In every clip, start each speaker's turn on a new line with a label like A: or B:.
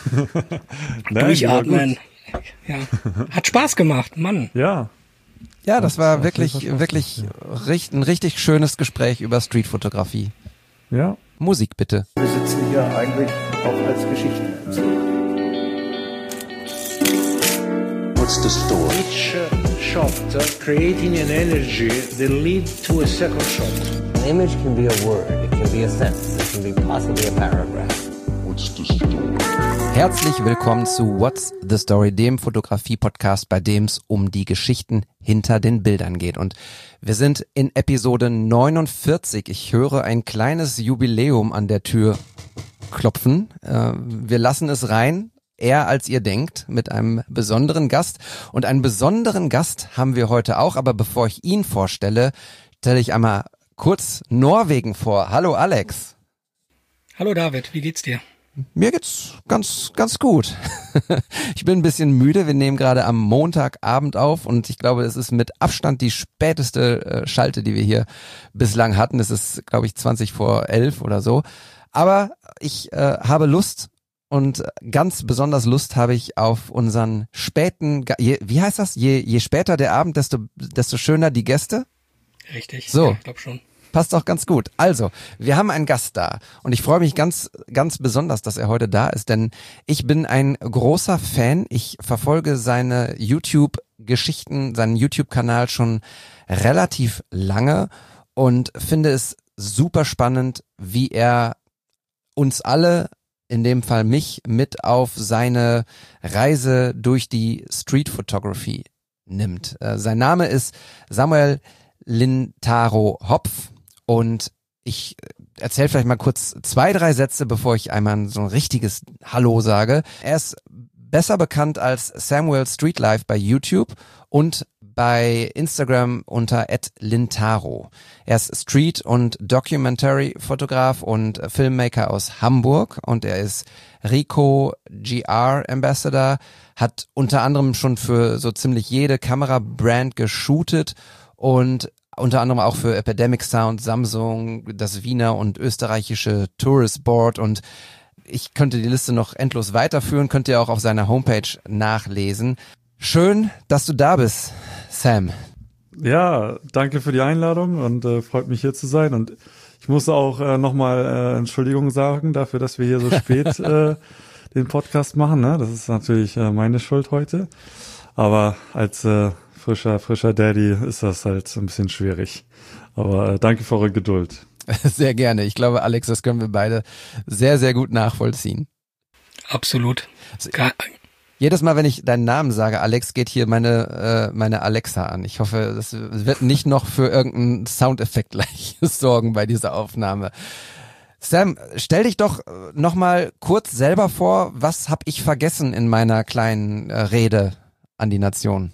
A: Durchatmen. Ja. Hat Spaß gemacht, Mann.
B: Ja.
C: Ja, das war wirklich ein richtig schönes Gespräch über Streetfotografie.
B: Ja.
C: Musik bitte.
D: Wir sitzen hier eigentlich auch als Geschichtenerzähler.
E: What's the story?
D: Each shot creating an energy that leads to a second shot.
F: An image can be a word, it can be a sentence, it can be possibly a paragraph.
E: What's the story?
C: Herzlich willkommen zu What's the Story, dem Fotografie-Podcast, bei dem es um die Geschichten hinter den Bildern geht. Und wir sind in Episode 49. Ich höre ein kleines Jubiläum an der Tür klopfen. Wir lassen es rein, eher als ihr denkt, mit einem besonderen Gast. Und einen besonderen Gast haben wir heute auch. Aber bevor ich ihn vorstelle, stelle ich einmal kurz Norwegen vor. Hallo Alex.
A: Hallo David, wie geht's dir?
C: Mir geht's ganz gut. Ich bin ein bisschen müde. Wir nehmen gerade am Montagabend auf und ich glaube, es ist mit Abstand die späteste Schalte, die wir hier bislang hatten. Es ist, glaube ich, 20 vor 11 oder so. Aber ich habe Lust und ganz besonders Lust habe ich auf unseren späten, wie heißt das? Je später der Abend, desto schöner die Gäste.
A: Richtig,
C: so.
A: Ja, ich glaube schon.
C: Passt auch ganz gut. Also, wir haben einen Gast da und ich freue mich ganz besonders, dass er heute da ist, denn ich bin ein großer Fan. Ich verfolge seine YouTube-Geschichten, seinen YouTube-Kanal schon relativ lange und finde es super spannend, wie er uns alle, in dem Fall mich, mit auf seine Reise durch die Street Photography nimmt. Sein Name ist Samuel Lintaro Hopf. Und ich erzähle vielleicht mal kurz 2-3 Sätze, bevor ich einmal so ein richtiges Hallo sage. Er ist besser bekannt als Samuel Streetlife bei YouTube und bei Instagram unter @lintaro. Er ist Street- und Documentary-Fotograf und Filmmaker aus Hamburg und er ist Ricoh GR Ambassador, hat unter anderem schon für so ziemlich jede Kamerabrand geshootet und unter anderem auch für Epidemic Sound, Samsung, das Wiener und österreichische Tourist Board und ich könnte die Liste noch endlos weiterführen, könnt ihr auch auf seiner Homepage nachlesen. Schön, dass du da bist, Sam.
B: Ja, danke für die Einladung und freut mich hier zu sein und ich muss auch nochmal Entschuldigung sagen dafür, dass wir hier so spät den Podcast machen, ne? Das ist natürlich meine Schuld heute, aber als frischer Daddy ist das halt ein bisschen schwierig. Aber danke für eure Geduld.
C: Sehr gerne. Ich glaube, Alex, das können wir beide sehr, sehr gut nachvollziehen.
A: Absolut.
C: Jedes Mal, wenn ich deinen Namen sage, Alex, geht hier meine Alexa an. Ich hoffe, das wird nicht noch für irgendeinen Soundeffekt gleich sorgen bei dieser Aufnahme. Sam, stell dich doch nochmal kurz selber vor, was habe ich vergessen in meiner kleinen Rede an die Nation?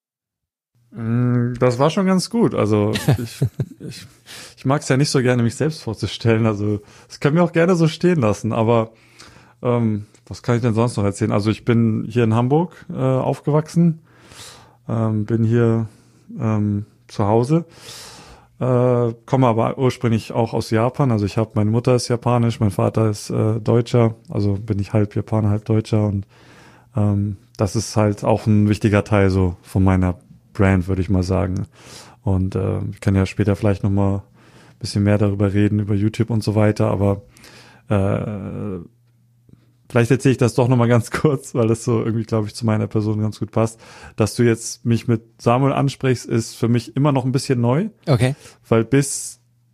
B: Das war schon ganz gut. Also ich mag es ja nicht so gerne, mich selbst vorzustellen. Also das können wir auch gerne so stehen lassen. Aber was kann ich denn sonst noch erzählen? Also ich bin hier in Hamburg aufgewachsen, bin hier zu Hause, komme aber ursprünglich auch aus Japan. Also meine Mutter ist japanisch, mein Vater ist Deutscher. Also bin ich halb Japaner, halb Deutscher. Und das ist halt auch ein wichtiger Teil so von meiner Brand, würde ich mal sagen. Und ich kann ja später vielleicht noch mal ein bisschen mehr darüber reden, über YouTube und so weiter, aber vielleicht erzähle ich das doch noch mal ganz kurz, weil das so irgendwie, glaube ich, zu meiner Person ganz gut passt. Dass du jetzt mich mit Samuel ansprichst, ist für mich immer noch ein bisschen neu.
C: Okay.
B: Weil bis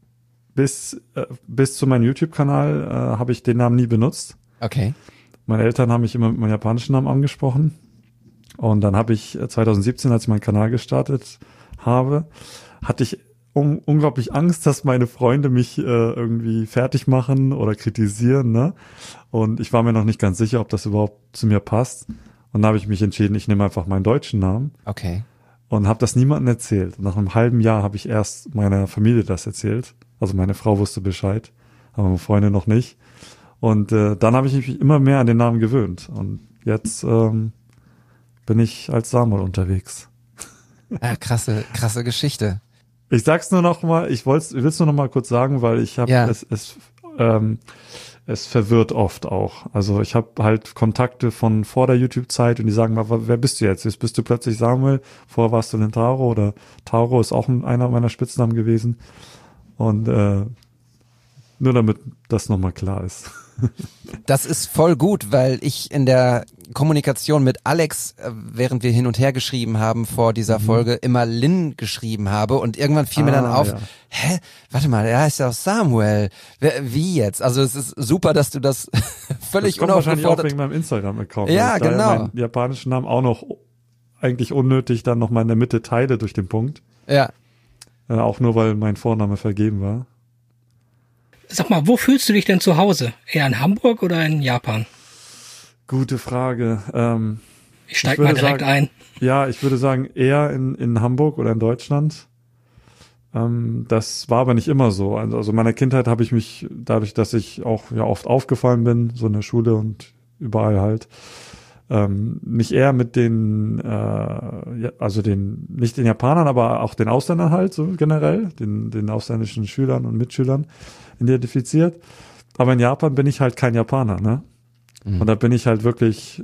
B: zu meinem YouTube-Kanal habe ich den Namen nie benutzt.
C: Okay.
B: Meine Eltern haben mich immer mit meinem japanischen Namen angesprochen. Und dann habe ich 2017, als ich meinen Kanal gestartet habe, hatte ich unglaublich Angst, dass meine Freunde mich irgendwie fertig machen oder kritisieren, ne? Und ich war mir noch nicht ganz sicher, ob das überhaupt zu mir passt. Und dann habe ich mich entschieden, ich nehme einfach meinen deutschen Namen.
C: Okay.
B: Und habe das niemandem erzählt. Und nach einem halben Jahr habe ich erst meiner Familie das erzählt. Also meine Frau wusste Bescheid, aber meine Freunde noch nicht. Und dann habe ich mich immer mehr an den Namen gewöhnt. Und jetzt bin ich als Samuel unterwegs.
C: Ah, krasse Geschichte.
B: Ich sag's nur noch mal, ich will's nur noch mal kurz sagen, weil ich habe es verwirrt oft auch. Also ich habe halt Kontakte von vor der YouTube-Zeit und die sagen mal, wer bist du jetzt? Jetzt bist du plötzlich Samuel, vorher warst du Lintaro oder Tauro ist auch einer meiner Spitznamen gewesen. Und nur damit das nochmal klar ist.
C: Das ist voll gut, weil ich in der Kommunikation mit Alex, während wir hin und her geschrieben haben vor dieser Folge, immer Lin geschrieben habe und irgendwann fiel mir dann auf, hä, warte mal, der heißt ja auch Samuel. Wie jetzt? Also es ist super, dass du das völlig
B: das kommt wahrscheinlich auch
C: unaufgefordert...
B: wegen meinem Instagram-Account.
C: Ja, genau.
B: Meinen japanischen Namen auch noch eigentlich unnötig dann nochmal in der Mitte teile durch den Punkt.
C: Ja.
B: Auch nur, weil mein Vorname vergeben war.
A: Sag mal, wo fühlst du dich denn zu Hause? Eher in Hamburg oder in Japan?
B: Gute Frage.
A: Ich steig mal direkt ein.
B: Ja, ich würde sagen eher in Hamburg oder in Deutschland. Das war aber nicht immer so. Also in meiner Kindheit habe ich mich, dadurch, dass ich auch ja oft aufgefallen bin, so in der Schule und überall halt, mich eher mit den, nicht den Japanern, aber auch den Ausländern halt so generell, den ausländischen Schülern und Mitschülern identifiziert. Aber in Japan bin ich halt kein Japaner, ne? Mhm. Und da bin ich halt wirklich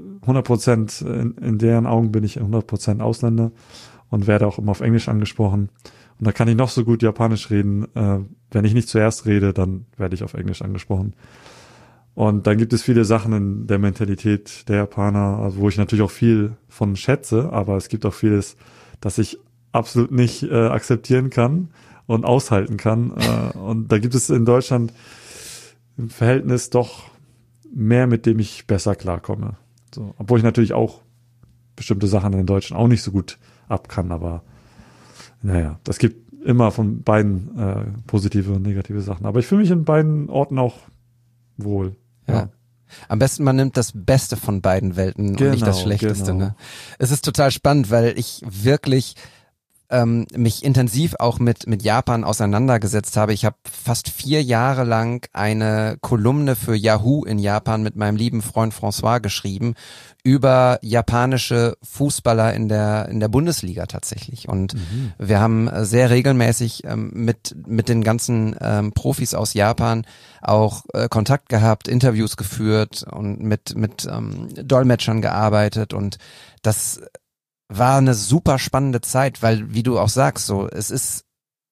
B: 100%, in deren Augen bin ich 100% Ausländer und werde auch immer auf Englisch angesprochen. Und da kann ich noch so gut Japanisch reden. Wenn ich nicht zuerst rede, dann werde ich auf Englisch angesprochen. Und dann gibt es viele Sachen in der Mentalität der Japaner, also wo ich natürlich auch viel von schätze, aber es gibt auch vieles, das ich absolut nicht akzeptieren kann und aushalten kann. Und da gibt es in Deutschland im Verhältnis doch mehr, mit dem ich besser klarkomme. So, obwohl ich natürlich auch bestimmte Sachen in Deutschen auch nicht so gut ab kann, aber naja, das gibt immer von beiden positive und negative Sachen. Aber ich fühle mich in beiden Orten auch wohl.
C: Ja. Am besten man nimmt das Beste von beiden Welten und nicht das Schlechteste.
B: Genau.
C: Ne? Es ist total spannend, weil ich wirklich mich intensiv auch mit Japan auseinandergesetzt habe. Ich habe fast 4 Jahre lang eine Kolumne für Yahoo in Japan mit meinem lieben Freund François geschrieben über japanische Fußballer in der Bundesliga tatsächlich. Und wir haben sehr regelmäßig mit den ganzen Profis aus Japan auch Kontakt gehabt, Interviews geführt und mit Dolmetschern gearbeitet, und das war eine super spannende Zeit, weil, wie du auch sagst, so, es ist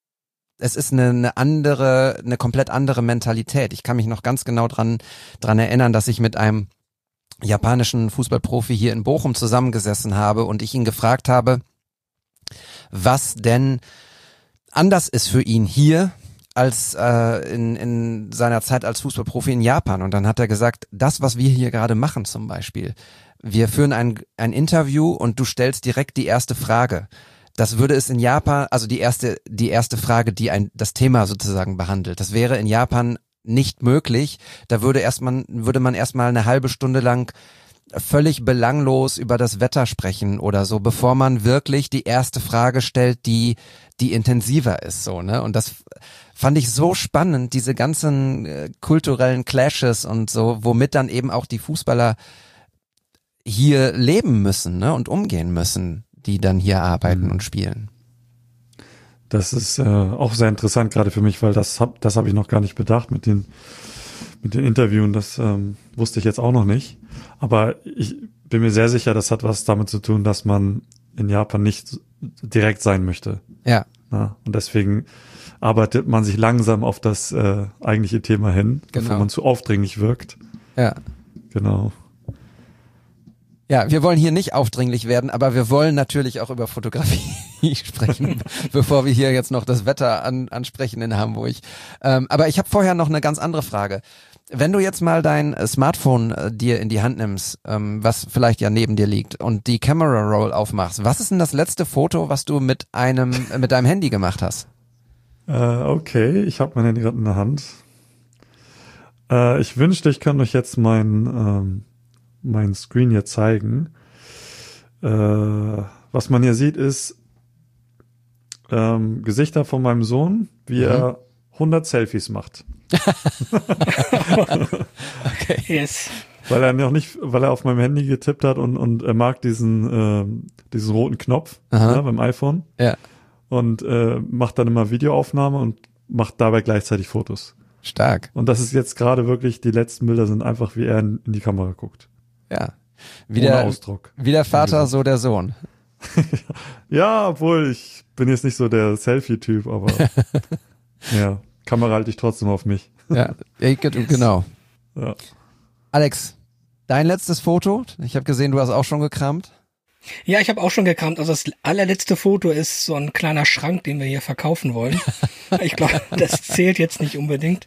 C: eine komplett andere Mentalität. Ich kann mich noch ganz genau dran erinnern, dass ich mit einem japanischen Fußballprofi hier in Bochum zusammengesessen habe und ich ihn gefragt habe, was denn anders ist für ihn hier als in seiner Zeit als Fußballprofi in Japan. Und dann hat er gesagt, das, was wir hier gerade machen zum Beispiel, wir führen ein Interview und du stellst direkt die erste Frage. Das würde es in Japan, also die erste Frage, die das Thema sozusagen behandelt. Das wäre in Japan nicht möglich. Da würde man erstmal eine halbe Stunde lang völlig belanglos über das Wetter sprechen oder so, bevor man wirklich die erste Frage stellt, die intensiver ist, so, ne? Und das fand ich so spannend, diese ganzen kulturellen Clashes und so, womit dann eben auch die Fußballer hier leben müssen, ne, und umgehen müssen, die dann hier arbeiten und spielen.
B: Das ist auch sehr interessant, gerade für mich, weil das hab ich noch gar nicht bedacht mit den Interviewen. Das wusste ich jetzt auch noch nicht. Aber ich bin mir sehr sicher, das hat was damit zu tun, dass man in Japan nicht direkt sein möchte.
C: Ja.
B: Ja, und deswegen arbeitet man sich langsam auf das eigentliche Thema hin, bevor man zu aufdringlich wirkt.
C: Ja.
B: Genau.
C: Ja, wir wollen hier nicht aufdringlich werden, aber wir wollen natürlich auch über Fotografie sprechen, bevor wir hier jetzt noch das Wetter ansprechen in Hamburg. Aber ich habe vorher noch eine ganz andere Frage. Wenn du jetzt mal dein Smartphone dir in die Hand nimmst, was vielleicht ja neben dir liegt, und die Camera Roll aufmachst, was ist denn das letzte Foto, was du mit deinem Handy gemacht hast?
B: Okay, ich habe mein Handy gerade in der Hand. Ich wünschte, ich könnte euch jetzt mein Screen hier zeigen. Was man hier sieht, ist Gesichter von meinem Sohn, wie er 100 Selfies macht.
C: Okay.
A: Yes.
B: Weil er auf meinem Handy getippt hat und er mag diesen roten Knopf beim iPhone.
C: Ja.
B: Und macht dann immer Videoaufnahme und macht dabei gleichzeitig Fotos.
C: Stark.
B: Und das ist jetzt gerade wirklich, die letzten Bilder sind einfach, wie er in die Kamera guckt.
C: Ja.
B: Ohne Ausdruck.
C: Wie der Vater, so der Sohn.
B: Ja, obwohl ich bin jetzt nicht so der Selfie-Typ, aber ja, Kamera halte ich trotzdem auf mich.
C: Ja, genau.
B: Ja.
C: Alex, dein letztes Foto? Ich habe gesehen, du hast auch schon gekramt.
A: Ja, ich habe auch schon gekramt. Also das allerletzte Foto ist so ein kleiner Schrank, den wir hier verkaufen wollen. Ich glaube, das zählt jetzt nicht unbedingt.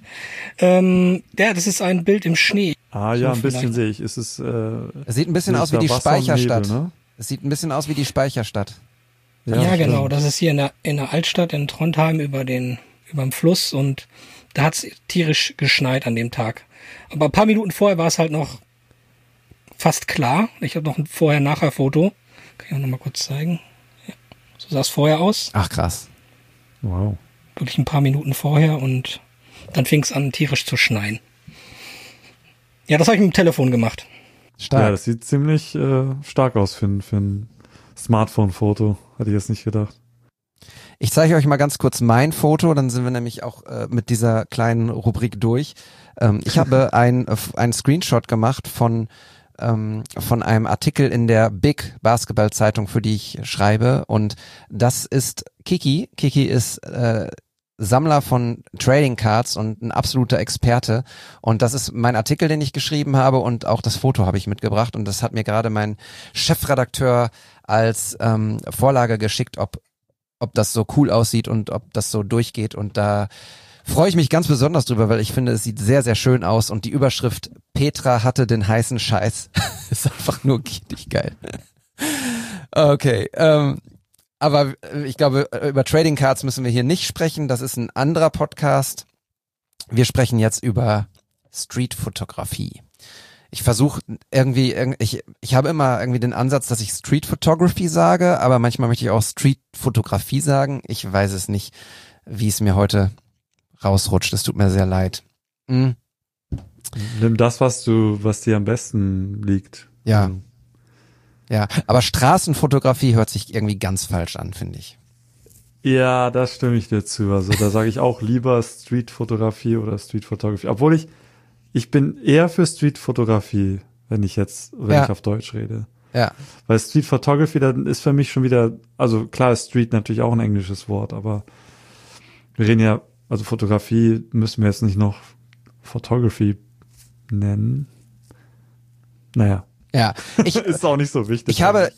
A: Das ist ein Bild im Schnee.
B: Ah ja, ein bisschen sehe ich. Es sieht
C: ein bisschen aus wie die Speicherstadt. Nebel, ne? Es sieht ein bisschen aus wie die Speicherstadt.
A: Ja, genau. Das ist hier in der Altstadt in Trondheim überm Fluss und da hat's tierisch geschneit an dem Tag. Aber ein paar Minuten vorher war es halt noch fast klar. Ich habe noch ein Vorher-Nachher-Foto. Kann ich auch noch mal kurz zeigen. Ja, so sah es vorher aus.
C: Ach krass.
B: Wow.
A: Wirklich ein paar Minuten vorher und dann fing es an, tierisch zu schneien. Ja, das habe ich mit dem Telefon gemacht.
C: Stark.
B: Ja, das sieht ziemlich stark aus für ein Smartphone-Foto. Hatte ich jetzt nicht gedacht.
C: Ich zeige euch mal ganz kurz mein Foto, dann sind wir nämlich auch mit dieser kleinen Rubrik durch. Ich habe einen Screenshot gemacht von einem Artikel in der Big Basketball-Zeitung, für die ich schreibe, und das ist Kiki. Kiki ist Sammler von Trading Cards und ein absoluter Experte, und das ist mein Artikel, den ich geschrieben habe, und auch das Foto habe ich mitgebracht, und das hat mir gerade mein Chefredakteur als Vorlage geschickt, ob das so cool aussieht und ob das so durchgeht, und da freue ich mich ganz besonders drüber, weil ich finde, es sieht sehr, sehr schön aus, und die Überschrift Petra hatte den heißen Scheiß ist einfach nur richtig geil. Okay, aber ich glaube, über Trading Cards müssen wir hier nicht sprechen, das ist ein anderer Podcast. Wir sprechen jetzt über Streetfotografie. Ich versuche irgendwie, ich habe immer irgendwie den Ansatz, dass ich Street Photography sage, aber manchmal möchte ich auch Streetfotografie sagen. Ich weiß es nicht, wie es mir heute rausrutscht. Es tut mir sehr leid.
B: Nimm das, was dir am besten liegt.
C: Ja. Ja, aber Straßenfotografie hört sich irgendwie ganz falsch an, finde ich.
B: Ja, das stimme ich dir zu. Also da sage ich auch lieber Streetfotografie oder Streetfotografie. Obwohl ich bin eher für Streetfotografie, wenn ich auf Deutsch rede.
C: Ja.
B: Weil Street Photography, dann ist für mich schon wieder, also klar ist Street natürlich auch ein englisches Wort, aber wir reden ja, also Fotografie müssen wir jetzt nicht noch Photography nennen. Naja.
C: Ja.
B: Ist auch nicht so wichtig.
C: Ich habe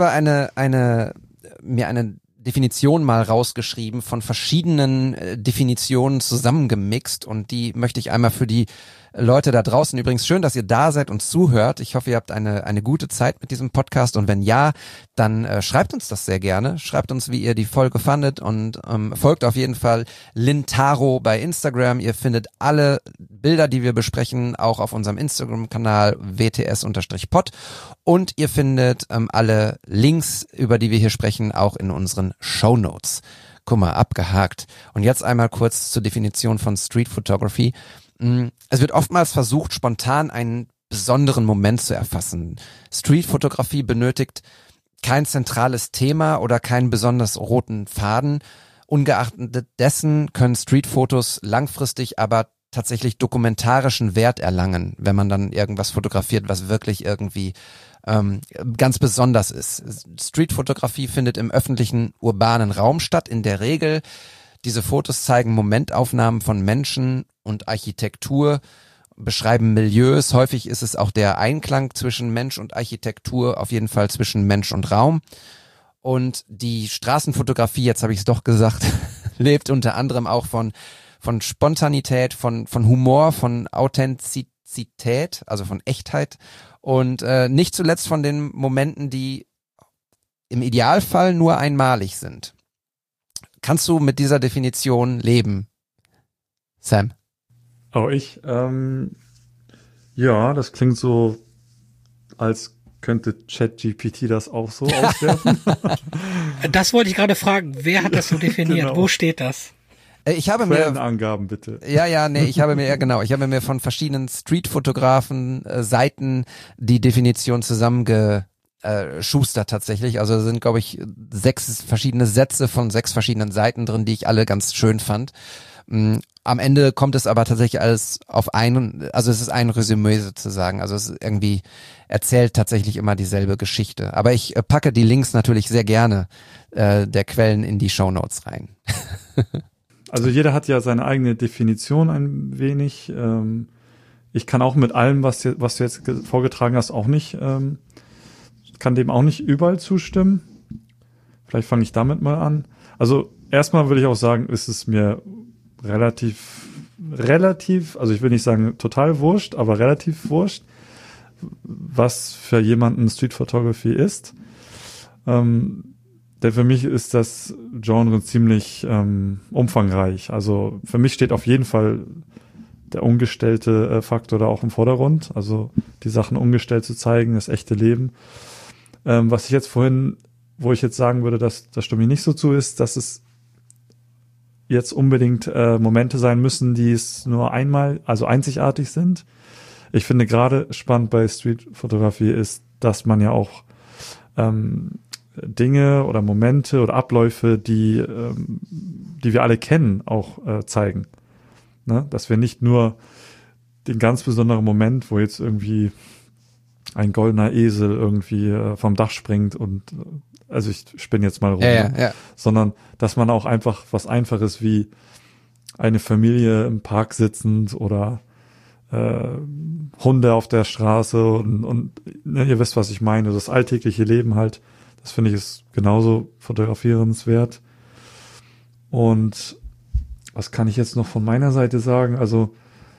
C: mir eine Definition mal rausgeschrieben, von verschiedenen Definitionen zusammengemixt, und die möchte ich einmal für die Leute da draußen, übrigens schön, dass ihr da seid und zuhört. Ich hoffe, ihr habt eine gute Zeit mit diesem Podcast, und wenn ja, dann schreibt uns das sehr gerne. Schreibt uns, wie ihr die Folge fandet, und folgt auf jeden Fall Lintaro bei Instagram. Ihr findet alle Bilder, die wir besprechen, auch auf unserem Instagram-Kanal WTS_pod, und ihr findet alle Links, über die wir hier sprechen, auch in unseren Shownotes. Guck mal, abgehakt. Und jetzt einmal kurz zur Definition von Street Photography. Es wird oftmals versucht, spontan einen besonderen Moment zu erfassen. Streetfotografie benötigt kein zentrales Thema oder keinen besonders roten Faden. Ungeachtet dessen können Streetfotos langfristig aber tatsächlich dokumentarischen Wert erlangen, wenn man dann irgendwas fotografiert, was wirklich irgendwie ganz besonders ist. Streetfotografie findet im öffentlichen urbanen Raum statt, in der Regel. Diese Fotos zeigen Momentaufnahmen von Menschen und Architektur, beschreiben Milieus. Häufig ist es auch der Einklang zwischen Mensch und Architektur, auf jeden Fall zwischen Mensch und Raum. Und die Straßenfotografie, jetzt habe ich es doch gesagt, lebt unter anderem auch von Spontanität, von Humor, von Authentizität, also von Echtheit, und nicht zuletzt von den Momenten, die im Idealfall nur einmalig sind. Kannst du mit dieser Definition leben, Sam?
B: Oh, ja, das klingt so, als könnte ChatGPT das auch so auswerfen.
A: Das wollte ich gerade fragen. Wer hat das so definiert?
B: Genau.
A: Wo steht das?
C: Ich habe
B: Quellenangaben bitte.
C: Ich habe mir von verschiedenen Streetfotografen Seiten die Definition zusammengeschustert tatsächlich. Also da sind, glaube ich, 6 verschiedene Sätze von 6 verschiedenen Seiten drin, die ich alle ganz schön fand. Am Ende kommt es aber tatsächlich alles auf also es ist ein Resümee sozusagen. Also es ist irgendwie erzählt tatsächlich immer dieselbe Geschichte. Aber ich packe die Links natürlich sehr gerne der Quellen in die Shownotes rein.
B: Also jeder hat ja seine eigene Definition ein wenig. Ich kann auch mit allem, was du jetzt vorgetragen hast, auch nicht, kann dem auch nicht überall zustimmen. Vielleicht fange ich damit mal an. Also erstmal würde ich auch sagen, ist es mir relativ, also ich will nicht sagen total wurscht, aber relativ wurscht, was für jemanden Street Photography ist. Denn für mich ist das Genre ziemlich umfangreich. Also für mich steht auf jeden Fall der ungestellte Faktor da auch im Vordergrund. Also die Sachen ungestellt zu zeigen, das echte Leben. Was ich jetzt vorhin, wo ich jetzt sagen würde, dass das stimme ich nicht so zu, ist, dass es jetzt unbedingt Momente sein müssen, die es nur einmal, also einzigartig sind. Ich finde gerade spannend bei Street-Fotografie ist, dass man ja auch Dinge oder Momente oder Abläufe, die wir alle kennen, auch zeigen. Ne? Dass wir nicht nur den ganz besonderen Moment, wo jetzt irgendwie ein goldener Esel irgendwie vom Dach springt und also ich spinne jetzt mal rum,
C: ja.
B: Sondern dass man auch einfach was Einfaches wie eine Familie im Park sitzend oder Hunde auf der Straße und ne, ihr wisst, was ich meine, das alltägliche Leben halt, das finde ich ist genauso fotografierenswert. Und was kann ich jetzt noch von meiner Seite sagen? Also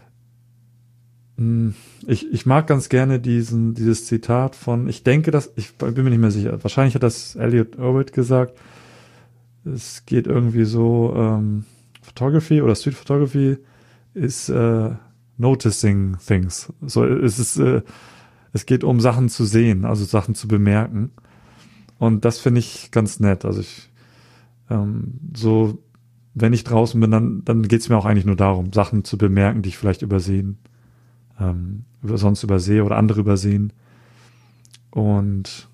B: ich mag ganz gerne dieses Zitat von, ich denke, ich bin mir nicht mehr sicher, wahrscheinlich hat das Elliot Erwitt gesagt, es geht irgendwie so, Photography oder Street Photography ist noticing things. So, es geht um Sachen zu sehen, also Sachen zu bemerken. Und das finde ich ganz nett. Also so, wenn ich draußen bin, dann geht es mir auch eigentlich nur darum, Sachen zu bemerken, die ich vielleicht sonst übersehe oder andere übersehen. Und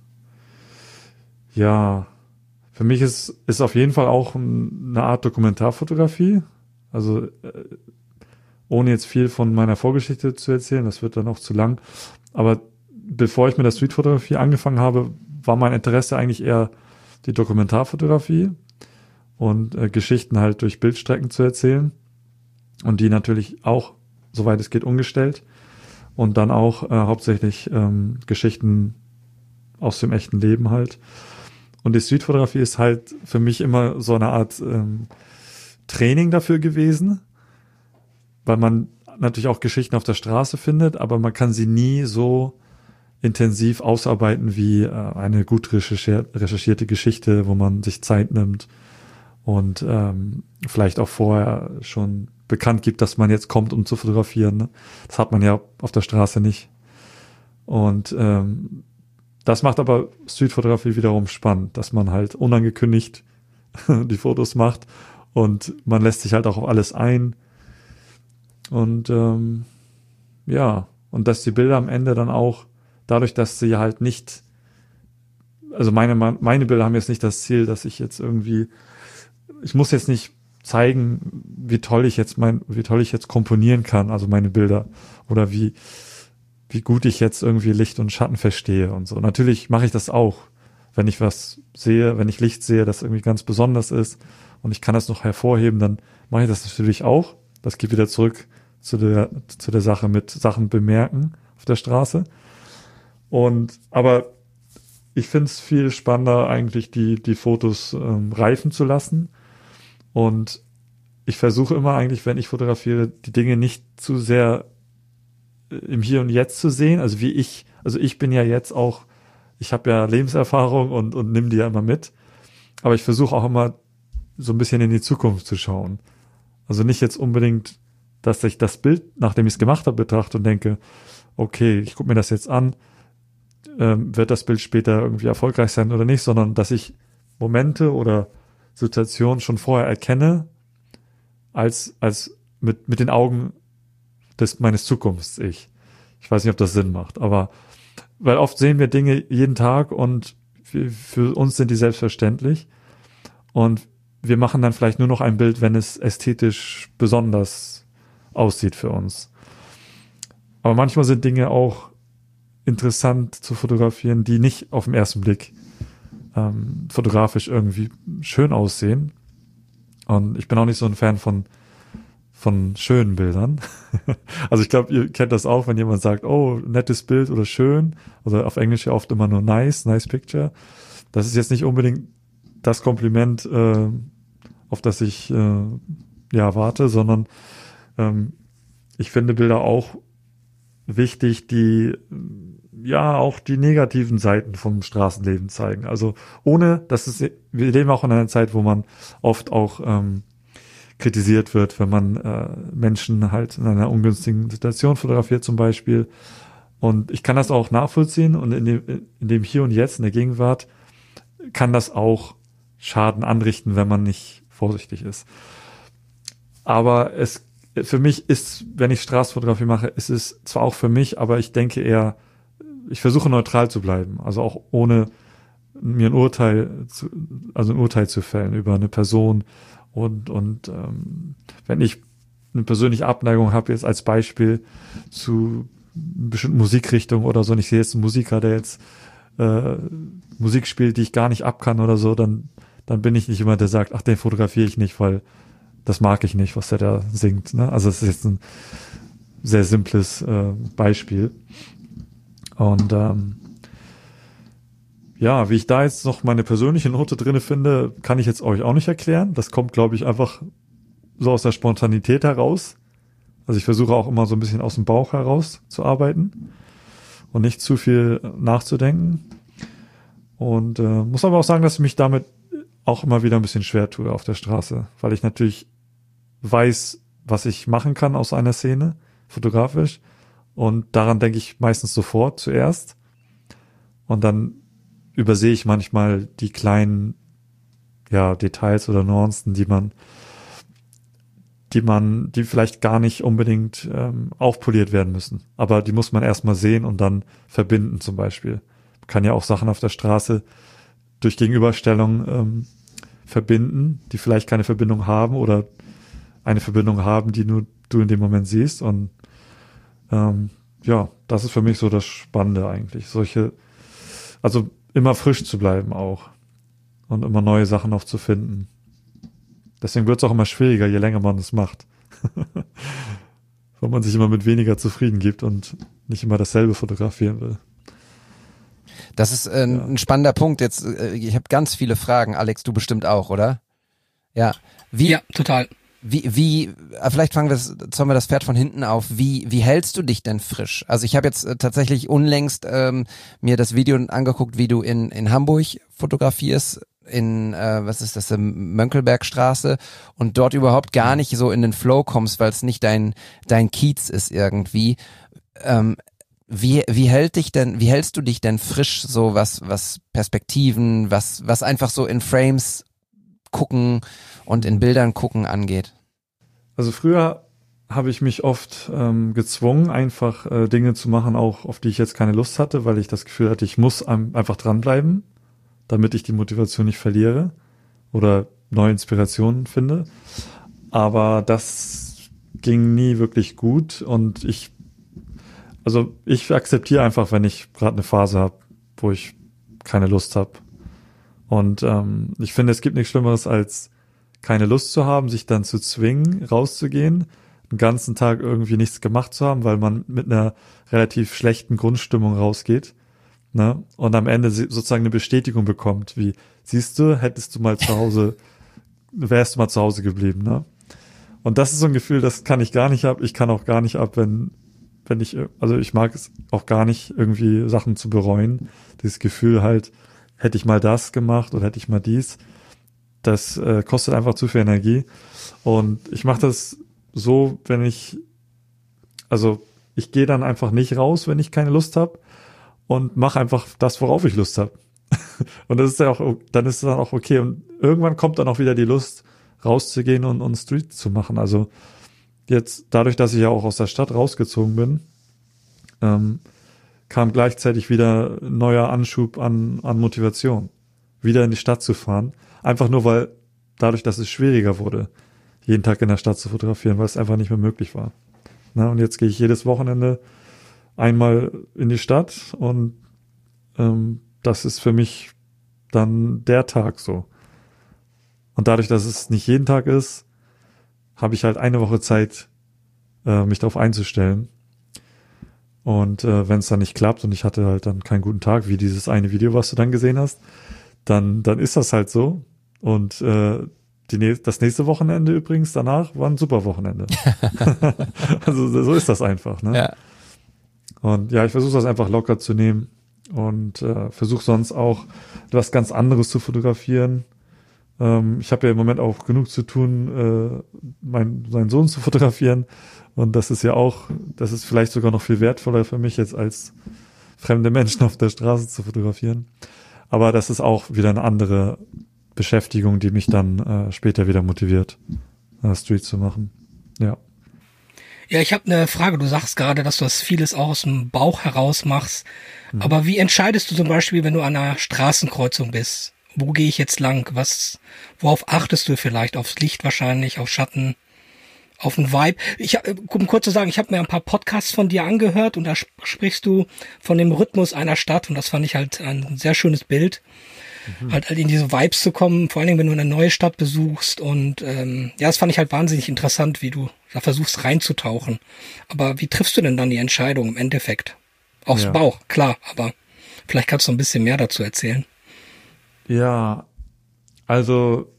B: ja, für mich ist auf jeden Fall auch eine Art Dokumentarfotografie. Also ohne jetzt viel von meiner Vorgeschichte zu erzählen, das wird dann auch zu lang. Aber bevor ich mit der Streetfotografie angefangen habe, war mein Interesse eigentlich eher die Dokumentarfotografie und Geschichten halt durch Bildstrecken zu erzählen. Und die natürlich auch, soweit es geht, ungestellt. Und dann auch hauptsächlich Geschichten aus dem echten Leben halt. Und die Streetfotografie ist halt für mich immer so eine Art Training dafür gewesen, weil man natürlich auch Geschichten auf der Straße findet, aber man kann sie nie so intensiv ausarbeiten wie eine gut recherchierte Geschichte, wo man sich Zeit nimmt und vielleicht auch vorher schon bekannt gibt, dass man jetzt kommt, um zu fotografieren. Ne? Das hat man ja auf der Straße nicht. Und das macht aber Streetfotografie wiederum spannend, dass man halt unangekündigt die Fotos macht und man lässt sich halt auch auf alles ein. Und ja, und dass die Bilder am Ende dann auch, dadurch, dass sie halt nicht, also meine Bilder haben jetzt nicht das Ziel, dass ich jetzt irgendwie, ich muss jetzt nicht zeigen, wie toll ich jetzt komponieren kann, also meine Bilder, oder wie gut ich jetzt irgendwie Licht und Schatten verstehe und so. Natürlich mache ich das auch, wenn ich was sehe, wenn ich Licht sehe, das irgendwie ganz besonders ist und ich kann das noch hervorheben, dann mache ich das natürlich auch. Das geht wieder zurück zu der Sache mit Sachen bemerken auf der Straße. Aber ich finde es viel spannender, eigentlich die Fotos reifen zu lassen. Und ich versuche immer eigentlich, wenn ich fotografiere, die Dinge nicht zu sehr im Hier und Jetzt zu sehen. Also ich bin ja jetzt auch, ich habe ja Lebenserfahrung und nimm die ja immer mit. Aber ich versuche auch immer so ein bisschen in die Zukunft zu schauen. Also nicht jetzt unbedingt, dass ich das Bild, nachdem ich es gemacht habe, betrachte und denke, okay, ich gucke mir das jetzt an, wird das Bild später irgendwie erfolgreich sein oder nicht, sondern dass ich Momente oder Situationen schon vorher erkenne, als mit den Augen meines Zukunfts-Ich. Ich weiß nicht, ob das Sinn macht, aber weil oft sehen wir Dinge jeden Tag und für uns sind die selbstverständlich und wir machen dann vielleicht nur noch ein Bild, wenn es ästhetisch besonders aussieht für uns. Aber manchmal sind Dinge auch interessant zu fotografieren, die nicht auf den ersten Blick fotografisch irgendwie schön aussehen. Und ich bin auch nicht so ein Fan von schönen Bildern. Also ich glaube, ihr kennt das auch, wenn jemand sagt, oh, nettes Bild oder schön, oder auf Englisch ja oft immer nur nice picture. Das ist jetzt nicht unbedingt das Kompliment, auf das ich warte, sondern ich finde Bilder auch wichtig, die auch die negativen Seiten vom Straßenleben zeigen. Also ohne, wir leben auch in einer Zeit, wo man oft auch kritisiert wird, wenn man Menschen halt in einer ungünstigen Situation fotografiert zum Beispiel. Und ich kann das auch nachvollziehen und in dem Hier und Jetzt, in der Gegenwart, kann das auch Schaden anrichten, wenn man nicht vorsichtig ist. Aber für mich ist, wenn ich Straßenfotografie mache, ist es zwar auch für mich, aber ich denke eher, ich versuche neutral zu bleiben, also auch ohne mir ein Urteil zu fällen über eine Person und wenn ich eine persönliche Abneigung habe, jetzt als Beispiel zu bestimmten Musikrichtungen oder so, und ich sehe jetzt einen Musiker, der jetzt Musik spielt, die ich gar nicht ab kann oder so, dann bin ich nicht immer der sagt, ach, den fotografiere ich nicht, weil das mag ich nicht, was der da singt. Ne? Also es ist jetzt ein sehr simples Beispiel. Und wie ich da jetzt noch meine persönliche Note drinne finde, kann ich jetzt euch auch nicht erklären. Das kommt, glaube ich, einfach so aus der Spontanität heraus. Also ich versuche auch immer so ein bisschen aus dem Bauch heraus zu arbeiten und nicht zu viel nachzudenken. Und muss aber auch sagen, dass ich mich damit auch immer wieder ein bisschen schwer tue auf der Straße, weil ich natürlich weiß, was ich machen kann aus einer Szene, fotografisch. Und daran denke ich meistens sofort zuerst. Und dann übersehe ich manchmal die kleinen Details oder Nuancen, die vielleicht gar nicht unbedingt aufpoliert werden müssen. Aber die muss man erstmal sehen und dann verbinden zum Beispiel. Man kann ja auch Sachen auf der Straße durch Gegenüberstellung verbinden, die vielleicht keine Verbindung haben oder eine Verbindung haben, die nur du in dem Moment siehst. Und das ist für mich so das Spannende eigentlich. Also immer frisch zu bleiben auch und immer neue Sachen auch zu finden. Deswegen wird es auch immer schwieriger, je länger man es macht. Weil man sich immer mit weniger zufrieden gibt und nicht immer dasselbe fotografieren will.
C: Das ist ein spannender Punkt. Jetzt, ich habe ganz viele Fragen. Alex, du bestimmt auch, oder? Ja.
A: Ja, total.
C: Vielleicht zäumen wir das Pferd von hinten auf. Wie hältst du dich denn frisch? Also ich habe jetzt tatsächlich unlängst mir das Video angeguckt, wie du in Hamburg fotografierst, in Mönckelbergstraße, und dort überhaupt gar nicht so in den Flow kommst, weil es nicht dein Kiez ist irgendwie. Wie hältst du dich denn frisch, so was Perspektiven, was einfach so in Frames gucken und in Bildern gucken angeht?
B: Also früher habe ich mich oft gezwungen, einfach Dinge zu machen, auch auf die ich jetzt keine Lust hatte, weil ich das Gefühl hatte, ich muss einfach dranbleiben, damit ich die Motivation nicht verliere oder neue Inspirationen finde. Aber das ging nie wirklich gut und ich akzeptiere einfach, wenn ich gerade eine Phase habe, wo ich keine Lust habe. Und ich finde, es gibt nichts Schlimmeres, als keine Lust zu haben, sich dann zu zwingen, rauszugehen, den ganzen Tag irgendwie nichts gemacht zu haben, weil man mit einer relativ schlechten Grundstimmung rausgeht, ne? Und am Ende sozusagen eine Bestätigung bekommt, wie, siehst du, wärst du mal zu Hause geblieben, ne? Und das ist so ein Gefühl, das kann ich gar nicht ab. Ich kann auch gar nicht ab, ich mag es auch gar nicht, irgendwie Sachen zu bereuen. Dieses Gefühl halt, hätte ich mal das gemacht oder hätte ich mal dies. Das kostet einfach zu viel Energie. Und ich mache das so, ich gehe dann einfach nicht raus, wenn ich keine Lust habe, und mache einfach das, worauf ich Lust habe. Und das ist ja auch, dann ist es dann auch okay. Und irgendwann kommt dann auch wieder die Lust, rauszugehen und Street zu machen. Also jetzt, dadurch, dass ich ja auch aus der Stadt rausgezogen bin, kam gleichzeitig wieder ein neuer Anschub an Motivation, wieder in die Stadt zu fahren. Einfach nur, weil dadurch, dass es schwieriger wurde, jeden Tag in der Stadt zu fotografieren, weil es einfach nicht mehr möglich war. Na, und jetzt gehe ich jedes Wochenende einmal in die Stadt und das ist für mich dann der Tag so. Und dadurch, dass es nicht jeden Tag ist, habe ich halt eine Woche Zeit, mich darauf einzustellen. Und wenn es dann nicht klappt und ich hatte halt dann keinen guten Tag, wie dieses eine Video, was du dann gesehen hast, dann ist das halt so. Und das nächste Wochenende übrigens danach war ein super Wochenende. Also so ist das einfach. Ne?
C: Ja.
B: Und ja, ich versuche das einfach locker zu nehmen und versuche sonst auch was ganz anderes zu fotografieren. Ich habe ja im Moment auch genug zu tun, seinen Sohn zu fotografieren. Und das ist vielleicht sogar noch viel wertvoller für mich jetzt als fremde Menschen auf der Straße zu fotografieren. Aber das ist auch wieder eine andere Beschäftigung, die mich dann später wieder motiviert, Street zu machen. Ja.
A: Ja, ich habe eine Frage. Du sagst gerade, dass du das vieles auch aus dem Bauch heraus machst. Aber wie entscheidest du zum Beispiel, wenn du an einer Straßenkreuzung bist? Wo gehe ich jetzt lang? Worauf achtest du vielleicht? Aufs Licht wahrscheinlich, auf Schatten, auf den Vibe? Um kurz zu sagen, ich habe mir ein paar Podcasts von dir angehört und da sprichst du von dem Rhythmus einer Stadt und das fand ich halt ein sehr schönes Bild. Halt in diese Vibes zu kommen, vor allen Dingen, wenn du eine neue Stadt besuchst und das fand ich halt wahnsinnig interessant, wie du da versuchst reinzutauchen. Aber wie triffst du denn dann die Entscheidung im Endeffekt? Aus dem Bauch, klar, aber vielleicht kannst du ein bisschen mehr dazu erzählen.
B: Ja, also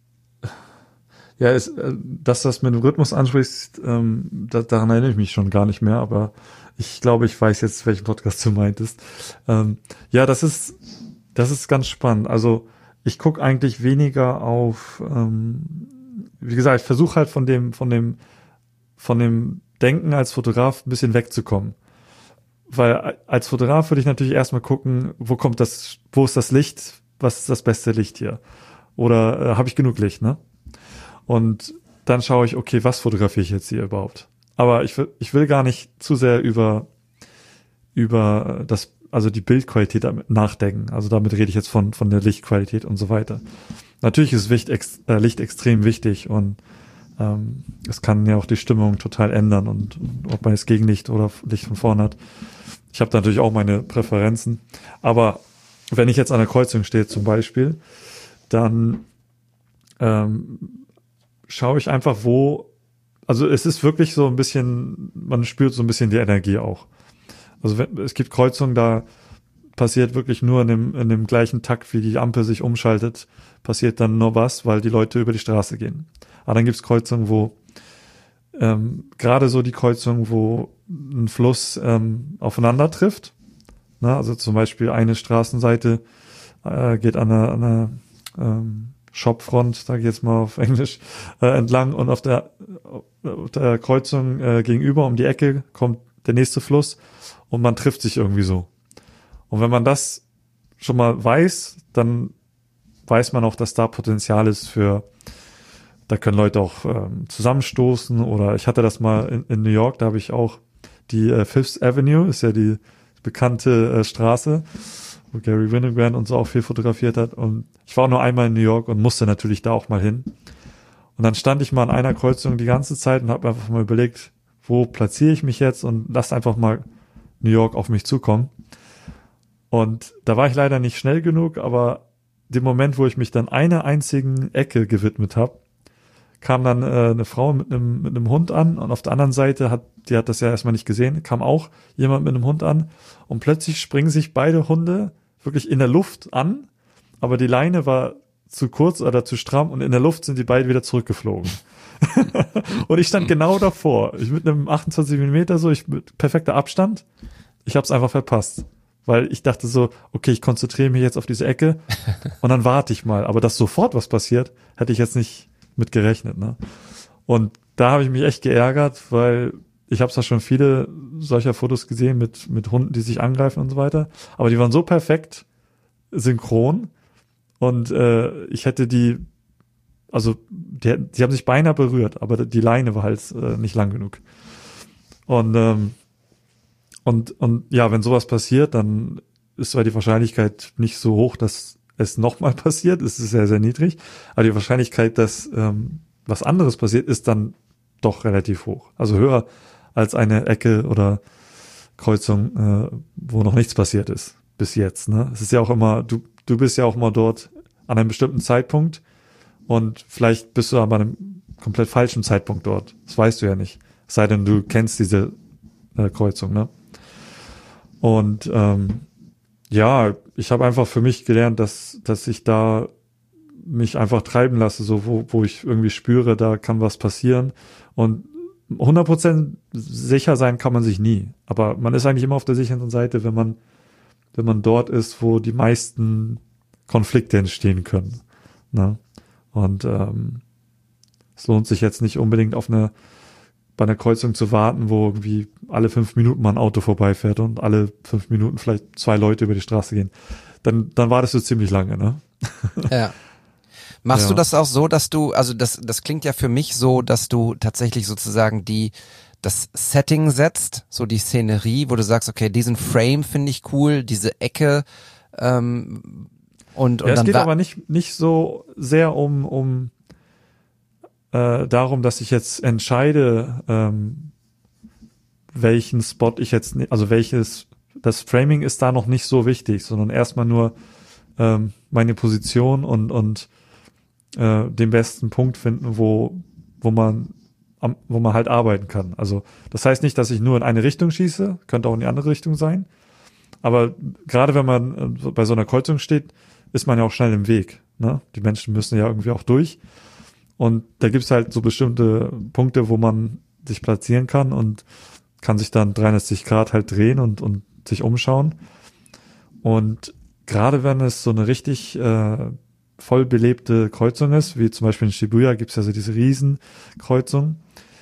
B: dass das mit dem Rhythmus ansprichst, daran erinnere ich mich schon gar nicht mehr, aber ich glaube, ich weiß jetzt, welchen Podcast du meintest. Ja, das ist ganz spannend. Also ich gucke eigentlich weniger auf, wie gesagt, ich versuche halt von dem Denken als Fotograf ein bisschen wegzukommen. Weil als Fotograf würde ich natürlich erstmal gucken, wo ist das Licht, was ist das beste Licht hier? Oder habe ich genug Licht, ne? Und dann schaue ich, okay, was fotografiere ich jetzt hier überhaupt? Aber ich will gar nicht zu sehr über die Bildqualität nachdenken. Also damit rede ich jetzt von der Lichtqualität und so weiter. Natürlich ist Licht extrem wichtig und es kann ja auch die Stimmung total ändern und ob man jetzt Gegenlicht oder Licht von vorne hat. Ich habe da natürlich auch meine Präferenzen. Aber wenn ich jetzt an der Kreuzung stehe zum Beispiel, dann schaue ich einfach also es ist wirklich so ein bisschen, man spürt so ein bisschen die Energie auch. Also es gibt Kreuzungen, da passiert wirklich nur in dem gleichen Takt, wie die Ampel sich umschaltet, passiert dann nur was, weil die Leute über die Straße gehen. Aber dann gibt's Kreuzungen, wo gerade so die Kreuzungen, wo ein Fluss aufeinander trifft. Na, also zum Beispiel eine Straßenseite geht an einer Shopfront, sage ich jetzt mal auf Englisch, entlang und auf der Kreuzung gegenüber um die Ecke kommt der nächste Fluss und man trifft sich irgendwie so. Und wenn man das schon mal weiß, dann weiß man auch, dass da Potenzial ist da können Leute auch zusammenstoßen oder ich hatte das mal in New York, da habe ich auch die Fifth Avenue, ist ja die bekannte Straße, wo Gary Winogrand und so auch viel fotografiert hat und ich war auch nur einmal in New York und musste natürlich da auch mal hin. Und dann stand ich mal an einer Kreuzung die ganze Zeit und habe einfach mal überlegt, wo platziere ich mich jetzt und lass einfach mal New York auf mich zukommen. Und da war ich leider nicht schnell genug, aber dem Moment, wo ich mich dann einer einzigen Ecke gewidmet habe, kam dann eine Frau mit einem Hund an und auf der anderen Seite die hat das ja erstmal nicht gesehen, kam auch jemand mit einem Hund an und plötzlich springen sich beide Hunde wirklich in der Luft an, aber die Leine war zu kurz oder zu stramm und in der Luft sind die beide wieder zurückgeflogen. Und ich stand genau davor. Ich mit einem 28 Millimeter mit perfekter Abstand. Ich habe es einfach verpasst. Weil ich dachte so, okay, ich konzentriere mich jetzt auf diese Ecke und dann warte ich mal. Aber dass sofort was passiert, hätte ich jetzt nicht mit gerechnet. Ne? Und da habe ich mich echt geärgert, weil ich habe zwar schon viele solcher Fotos gesehen mit Hunden, die sich angreifen und so weiter. Aber die waren so perfekt synchron und ich hätte die haben sich beinahe berührt, aber die Leine war halt nicht lang genug. Und ja, wenn sowas passiert, dann ist zwar die Wahrscheinlichkeit nicht so hoch, dass es nochmal passiert, ist sehr, sehr niedrig. Aber die Wahrscheinlichkeit, dass was anderes passiert, ist dann doch relativ hoch. Also höher als eine Ecke oder Kreuzung, wo noch nichts passiert ist bis jetzt. Ne? Es ist ja auch immer, du bist ja auch mal dort an einem bestimmten Zeitpunkt und vielleicht bist du aber an einem komplett falschen Zeitpunkt dort. Das weißt du ja nicht. Es sei denn, du kennst diese Kreuzung. Ne? Und ja, ich habe einfach für mich gelernt, dass ich da mich einfach treiben lasse, so wo ich irgendwie spüre, da kann was passieren. Und 100% sicher sein kann man sich nie. Aber man ist eigentlich immer auf der sicheren Seite, wenn man dort ist, wo die meisten Konflikte entstehen können. Ne? Und es lohnt sich jetzt nicht unbedingt bei einer Kreuzung zu warten, wo irgendwie alle 5 Minuten mal ein Auto vorbeifährt und alle 5 Minuten vielleicht 2 Leute über die Straße gehen. Dann wartest du ziemlich lange, ne?
C: Ja. Machst du das auch so, dass du, also das klingt ja für mich so, dass du tatsächlich sozusagen das Setting setzt, so die Szenerie, wo du sagst, okay, diesen Frame finde ich cool, diese Ecke, und
B: es
C: dann
B: geht aber nicht so sehr um darum, dass ich jetzt entscheide, welchen Spot ich jetzt, also das Framing ist da noch nicht so wichtig, sondern erstmal nur meine Position und den besten Punkt finden, wo man halt arbeiten kann. Also das heißt nicht, dass ich nur in eine Richtung schieße, könnte auch in die andere Richtung sein. Aber gerade wenn man bei so einer Kreuzung steht, ist man ja auch schnell im Weg. Ne? Die Menschen müssen ja irgendwie auch durch. Und da gibt's halt so bestimmte Punkte, wo man sich platzieren kann und kann sich dann 360 Grad halt drehen und sich umschauen. Und gerade wenn es so eine richtig voll belebte Kreuzung ist, wie zum Beispiel in Shibuya gibt's ja so diese Riesenkreuzung,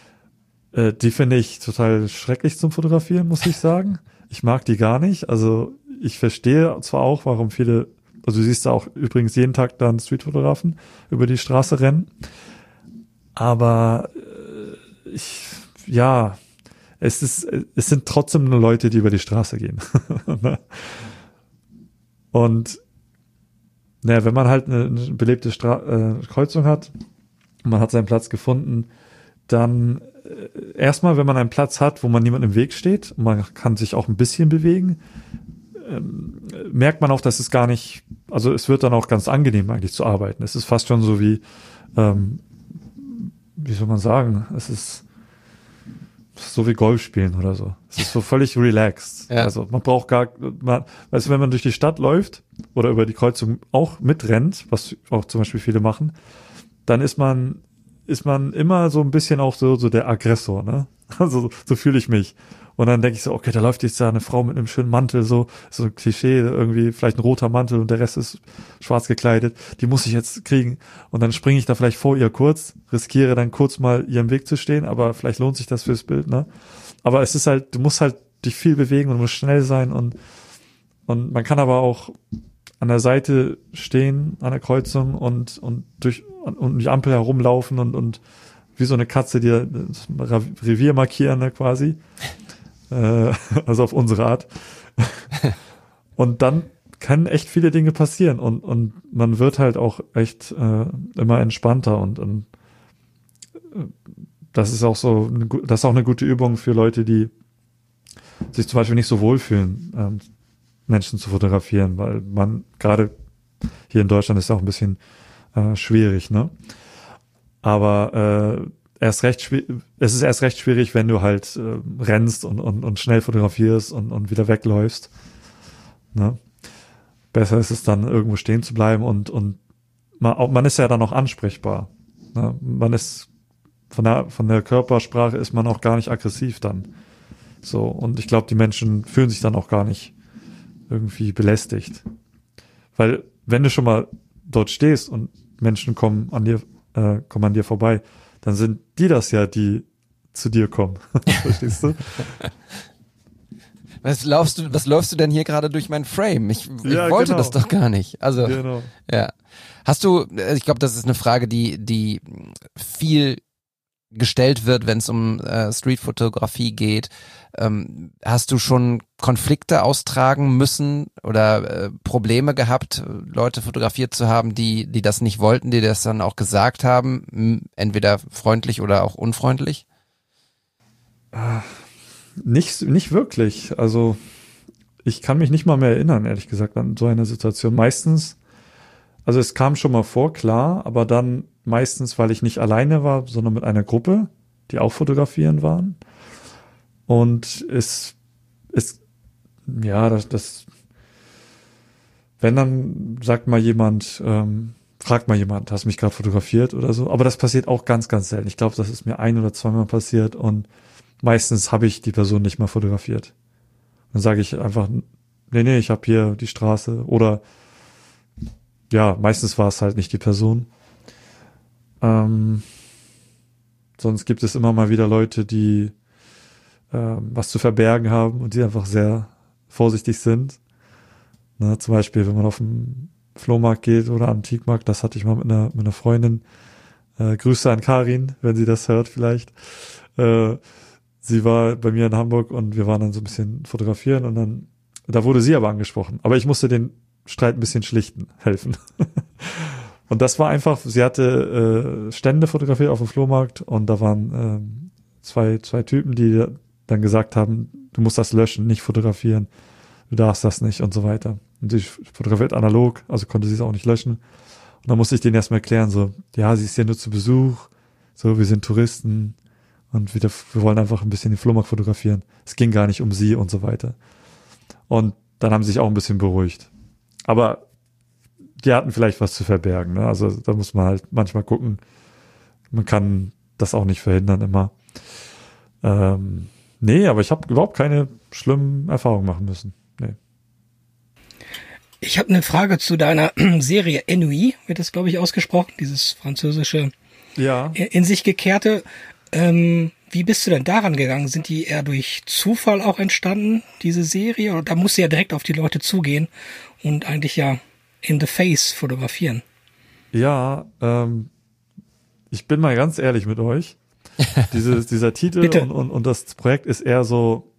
B: die finde ich total schrecklich zum Fotografieren, muss ich sagen. Ich mag die gar nicht. Also ich verstehe zwar auch, warum viele, also du siehst da auch übrigens jeden Tag dann Streetfotografen über die Straße rennen, aber es sind trotzdem nur Leute, die über die Straße gehen. Und wenn man halt eine belebte Kreuzung hat, und man hat seinen Platz gefunden, dann erstmal, wenn man einen Platz hat, wo man niemand im Weg steht, und man kann sich auch ein bisschen bewegen, merkt man auch, dass es gar nicht, also es wird dann auch ganz angenehm eigentlich zu arbeiten. Es ist fast schon so wie soll man sagen, es ist so wie Golf spielen oder so. Es ist so völlig relaxed. Ja. Also man braucht weißt du, wenn man durch die Stadt läuft oder über die Kreuzung auch mitrennt, was auch zum Beispiel viele machen, dann ist man immer so ein bisschen auch so der Aggressor, ne? Also so fühle ich mich. Und dann denke ich so, okay, da läuft jetzt da eine Frau mit einem schönen Mantel, so ein Klischee, irgendwie vielleicht ein roter Mantel und der Rest ist schwarz gekleidet. Die muss ich jetzt kriegen. Und dann springe ich da vielleicht vor ihr kurz, riskiere dann kurz mal ihrem Weg zu stehen, aber vielleicht lohnt sich das fürs Bild, ne? Aber es ist halt, du musst halt dich viel bewegen und musst schnell sein und man kann aber auch an der Seite stehen, an der Kreuzung und die Ampel herumlaufen und wie so eine Katze, die das Revier markieren, ne, quasi. Also auf unsere Art. Und dann können echt viele Dinge passieren und man wird halt auch echt immer entspannter und das ist auch so, das ist auch eine gute Übung für Leute, die sich zum Beispiel nicht so wohlfühlen, Menschen zu fotografieren, weil man gerade hier in Deutschland ist auch ein bisschen schwierig, ne? Aber es ist erst recht schwierig, wenn du halt rennst und schnell fotografierst und wieder wegläufst. Ne? Besser ist es dann, irgendwo stehen zu bleiben und man ist ja dann auch ansprechbar. Ne? Man ist von der Körpersprache ist man auch gar nicht aggressiv dann. So, und ich glaube, die Menschen fühlen sich dann auch gar nicht irgendwie belästigt. Weil, wenn du schon mal dort stehst und Menschen kommen an dir vorbei, dann sind die das ja, die zu dir kommen. Verstehst du?
C: Was läufst du denn hier gerade durch mein Frame? Ich wollte das doch gar nicht. Also, genau. Ja. Hast du, ich glaube, das ist eine Frage, die viel gestellt wird, wenn es um Streetfotografie geht. Hast du schon Konflikte austragen müssen oder Probleme gehabt, Leute fotografiert zu haben, die das nicht wollten, die das dann auch gesagt haben, entweder freundlich oder auch unfreundlich?
B: Nicht wirklich. Also ich kann mich nicht mal mehr erinnern, ehrlich gesagt, an so eine Situation. Meistens, also es kam schon mal vor, klar, aber dann meistens, weil ich nicht alleine war, sondern mit einer Gruppe, die auch fotografieren waren. Und wenn dann sagt mal jemand, fragt mal jemand, hast du mich gerade fotografiert oder so, aber das passiert auch ganz, ganz selten. Ich glaube, das ist mir 1 oder 2 Mal passiert und meistens habe ich die Person nicht mal fotografiert. Dann sage ich einfach, nee, ich habe hier die Straße oder ja, meistens war es halt nicht die Person. Sonst gibt es immer mal wieder Leute, die was zu verbergen haben und die einfach sehr vorsichtig sind. Ne, zum Beispiel, wenn man auf den Flohmarkt geht oder Antikmarkt, das hatte ich mal mit einer Freundin. Grüße an Karin, wenn sie das hört vielleicht. Sie war bei mir in Hamburg und wir waren dann so ein bisschen fotografieren und dann, da wurde sie aber angesprochen. Aber ich musste den Streit ein bisschen schlichten, helfen. Und das war einfach, sie hatte Stände fotografiert auf dem Flohmarkt und da waren zwei Typen, die dann gesagt haben, du musst das löschen, nicht fotografieren, du darfst das nicht und so weiter. Und sie fotografiert analog, also konnte sie es auch nicht löschen. Und dann musste ich denen erstmal erklären, so, ja, sie ist hier nur zu Besuch, so, wir sind Touristen und wir wollen einfach ein bisschen den Flohmarkt fotografieren. Es ging gar nicht um sie und so weiter. Und dann haben sie sich auch ein bisschen beruhigt. Aber die hatten vielleicht was zu verbergen, ne? Also da muss man halt manchmal gucken. Man kann das auch nicht verhindern immer. Nee, aber ich habe überhaupt keine schlimmen Erfahrungen machen müssen. Nee.
A: Ich habe eine Frage zu deiner Serie Ennui, wird das, glaube ich, ausgesprochen, dieses französische in sich gekehrte. Wie bist du denn daran gegangen? Sind die eher durch Zufall auch entstanden, diese Serie? Oder da musst du ja direkt auf die Leute zugehen und eigentlich ja in the face fotografieren.
B: Ja, ich bin mal ganz ehrlich mit euch. Dieser Titel und das Projekt ist eher so,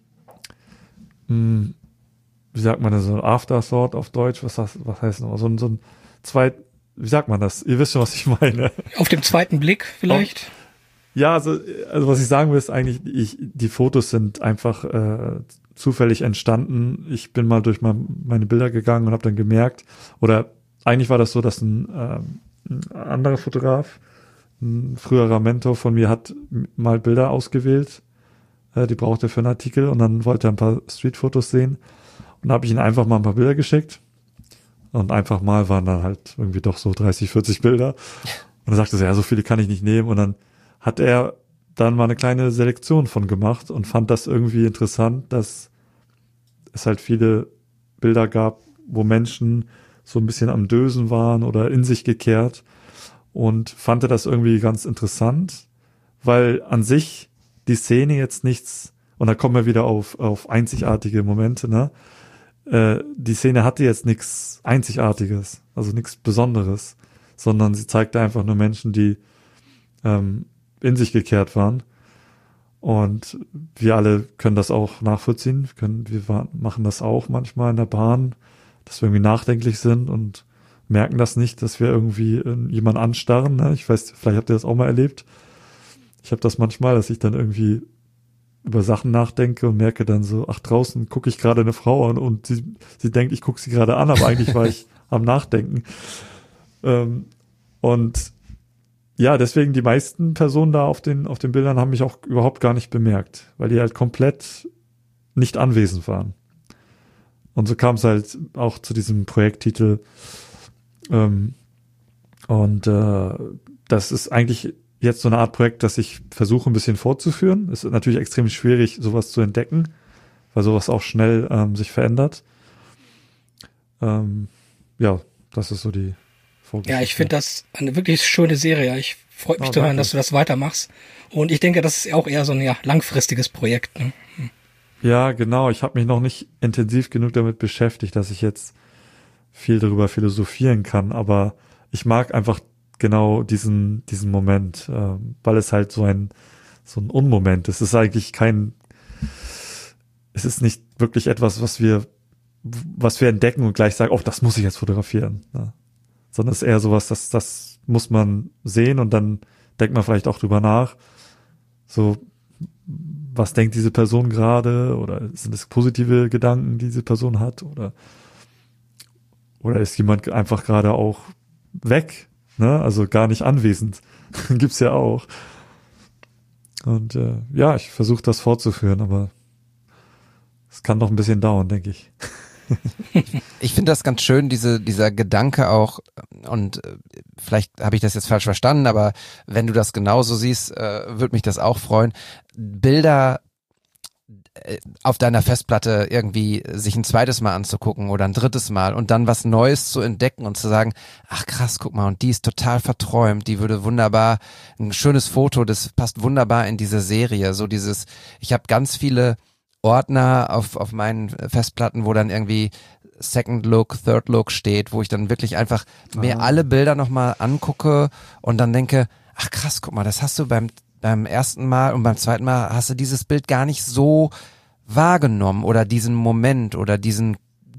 B: wie sagt man das, so ein Afterthought auf Deutsch, was heißt das noch? So ein wie sagt man das? Ihr wisst schon, was ich meine.
A: Auf dem zweiten Blick vielleicht?
B: Ja, also was ich sagen will, ist eigentlich, die Fotos sind einfach zufällig entstanden. Ich bin mal durch meine Bilder gegangen und habe dann gemerkt, oder eigentlich war das so, dass ein anderer Fotograf, ein früherer Mentor von mir, hat mal Bilder ausgewählt, die brauchte er für einen Artikel und dann wollte er ein paar Streetfotos sehen und habe ich ihm einfach mal ein paar Bilder geschickt und einfach mal waren dann halt irgendwie doch so 30, 40 Bilder und er sagte so, ja, so viele kann ich nicht nehmen und dann hat er dann mal eine kleine Selektion von gemacht und fand das irgendwie interessant, dass es halt viele Bilder gab, wo Menschen so ein bisschen am Dösen waren oder in sich gekehrt und fand er das irgendwie ganz interessant, weil an sich die Szene jetzt nichts, und da kommen wir wieder auf einzigartige Momente, ne? Die Szene hatte jetzt nichts Einzigartiges, also nichts Besonderes, sondern sie zeigte einfach nur Menschen, die in sich gekehrt waren. Und wir alle können das auch nachvollziehen. Wir machen das auch manchmal in der Bahn, dass wir irgendwie nachdenklich sind und merken das nicht, dass wir irgendwie jemanden anstarren. Ne? Ich weiß, vielleicht habt ihr das auch mal erlebt. Ich habe das manchmal, dass ich dann irgendwie über Sachen nachdenke und merke dann so, ach, draußen gucke ich gerade eine Frau an und sie denkt, ich gucke sie gerade an, aber eigentlich war ich am Nachdenken. Und ja, deswegen die meisten Personen da auf den Bildern haben mich auch überhaupt gar nicht bemerkt, weil die halt komplett nicht anwesend waren. Und so kam es halt auch zu diesem Projekttitel. Das ist eigentlich jetzt so eine Art Projekt, das ich versuche ein bisschen fortzuführen. Es ist natürlich extrem schwierig, sowas zu entdecken, weil sowas auch schnell sich verändert. Ja, das ist so die Vorgeschichte.
A: Ja, ich finde das eine wirklich schöne Serie. Ich freue mich zu hören, dass du das weitermachst. Und ich denke, das ist auch eher so ein langfristiges Projekt. Ne?
B: Ja, genau. Ich habe mich noch nicht intensiv genug damit beschäftigt, dass ich jetzt viel darüber philosophieren kann. Aber ich mag einfach genau diesen Moment, weil es halt so ein Unmoment ist. Es ist eigentlich es ist nicht wirklich etwas, was wir entdecken und gleich sagen, oh, das muss ich jetzt fotografieren. Ne? Sondern es ist eher sowas, das muss man sehen und dann denkt man vielleicht auch drüber nach. So, was denkt diese Person gerade? Oder sind es positive Gedanken, die diese Person hat? Oder ist jemand einfach gerade auch weg? Ne? Also gar nicht anwesend. Gibt's ja auch. Und ja, ich versuche das fortzuführen, aber es kann noch ein bisschen dauern, denke ich.
C: Ich finde das ganz schön, dieser Gedanke auch, und vielleicht habe ich das jetzt falsch verstanden, aber wenn du das genauso siehst, würde mich das auch freuen. Bilder auf deiner Festplatte irgendwie sich ein zweites Mal anzugucken oder ein drittes Mal und dann was Neues zu entdecken und zu sagen, ach krass, guck mal, und die ist total verträumt, die würde wunderbar, ein schönes Foto, das passt wunderbar in diese Serie, so dieses, ich habe ganz viele Ordner auf meinen Festplatten, wo dann irgendwie Second Look, Third Look steht, wo ich dann wirklich einfach mir alle Bilder nochmal angucke und dann denke, ach krass, guck mal, das hast du beim ersten Mal und beim zweiten Mal hast du dieses Bild gar nicht so wahrgenommen oder diesen Moment oder diesen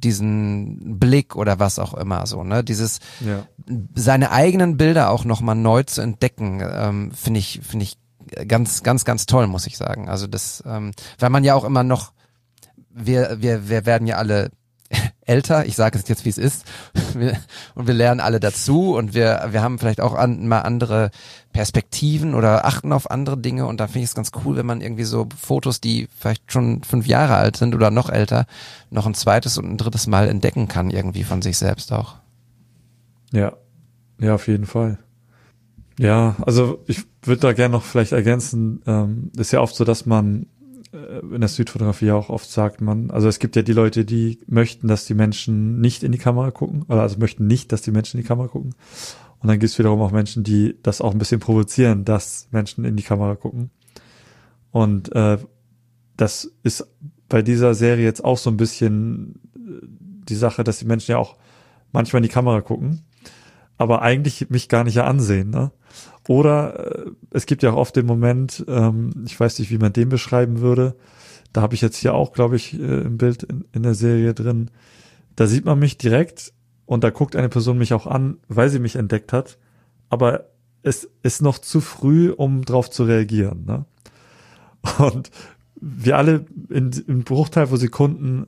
C: Blick oder was auch immer so, ne? Dieses seine eigenen Bilder auch nochmal neu zu entdecken, finde ich ganz, ganz, ganz toll, muss ich sagen. Also das, weil man ja auch immer noch, wir werden ja alle älter, ich sage es jetzt, wie es ist, und wir lernen alle dazu und wir haben vielleicht auch mal andere Perspektiven oder achten auf andere Dinge und da finde ich es ganz cool, wenn man irgendwie so Fotos, die vielleicht schon 5 Jahre alt sind oder noch älter, noch ein zweites und ein drittes Mal entdecken kann irgendwie von sich selbst auch.
B: Ja, auf jeden Fall. Ja, also ich würde da gerne noch vielleicht ergänzen, ist ja oft so, dass man in der Streetfotografie auch oft sagt also es gibt ja die Leute, die möchten, dass die Menschen nicht in die Kamera gucken, oder also möchten nicht, dass die Menschen in die Kamera gucken. Und dann gibt es wiederum auch Menschen, die das auch ein bisschen provozieren, dass Menschen in die Kamera gucken. Und das ist bei dieser Serie jetzt auch so ein bisschen die Sache, dass die Menschen ja auch manchmal in die Kamera gucken, aber eigentlich mich gar nicht ansehen, ne? Oder es gibt ja auch oft den Moment, ich weiß nicht, wie man den beschreiben würde, da habe ich jetzt hier auch, glaube ich, im Bild in der Serie drin, da sieht man mich direkt und da guckt eine Person mich auch an, weil sie mich entdeckt hat, aber es ist noch zu früh, um drauf zu reagieren, ne? Und wir alle im Bruchteil von Sekunden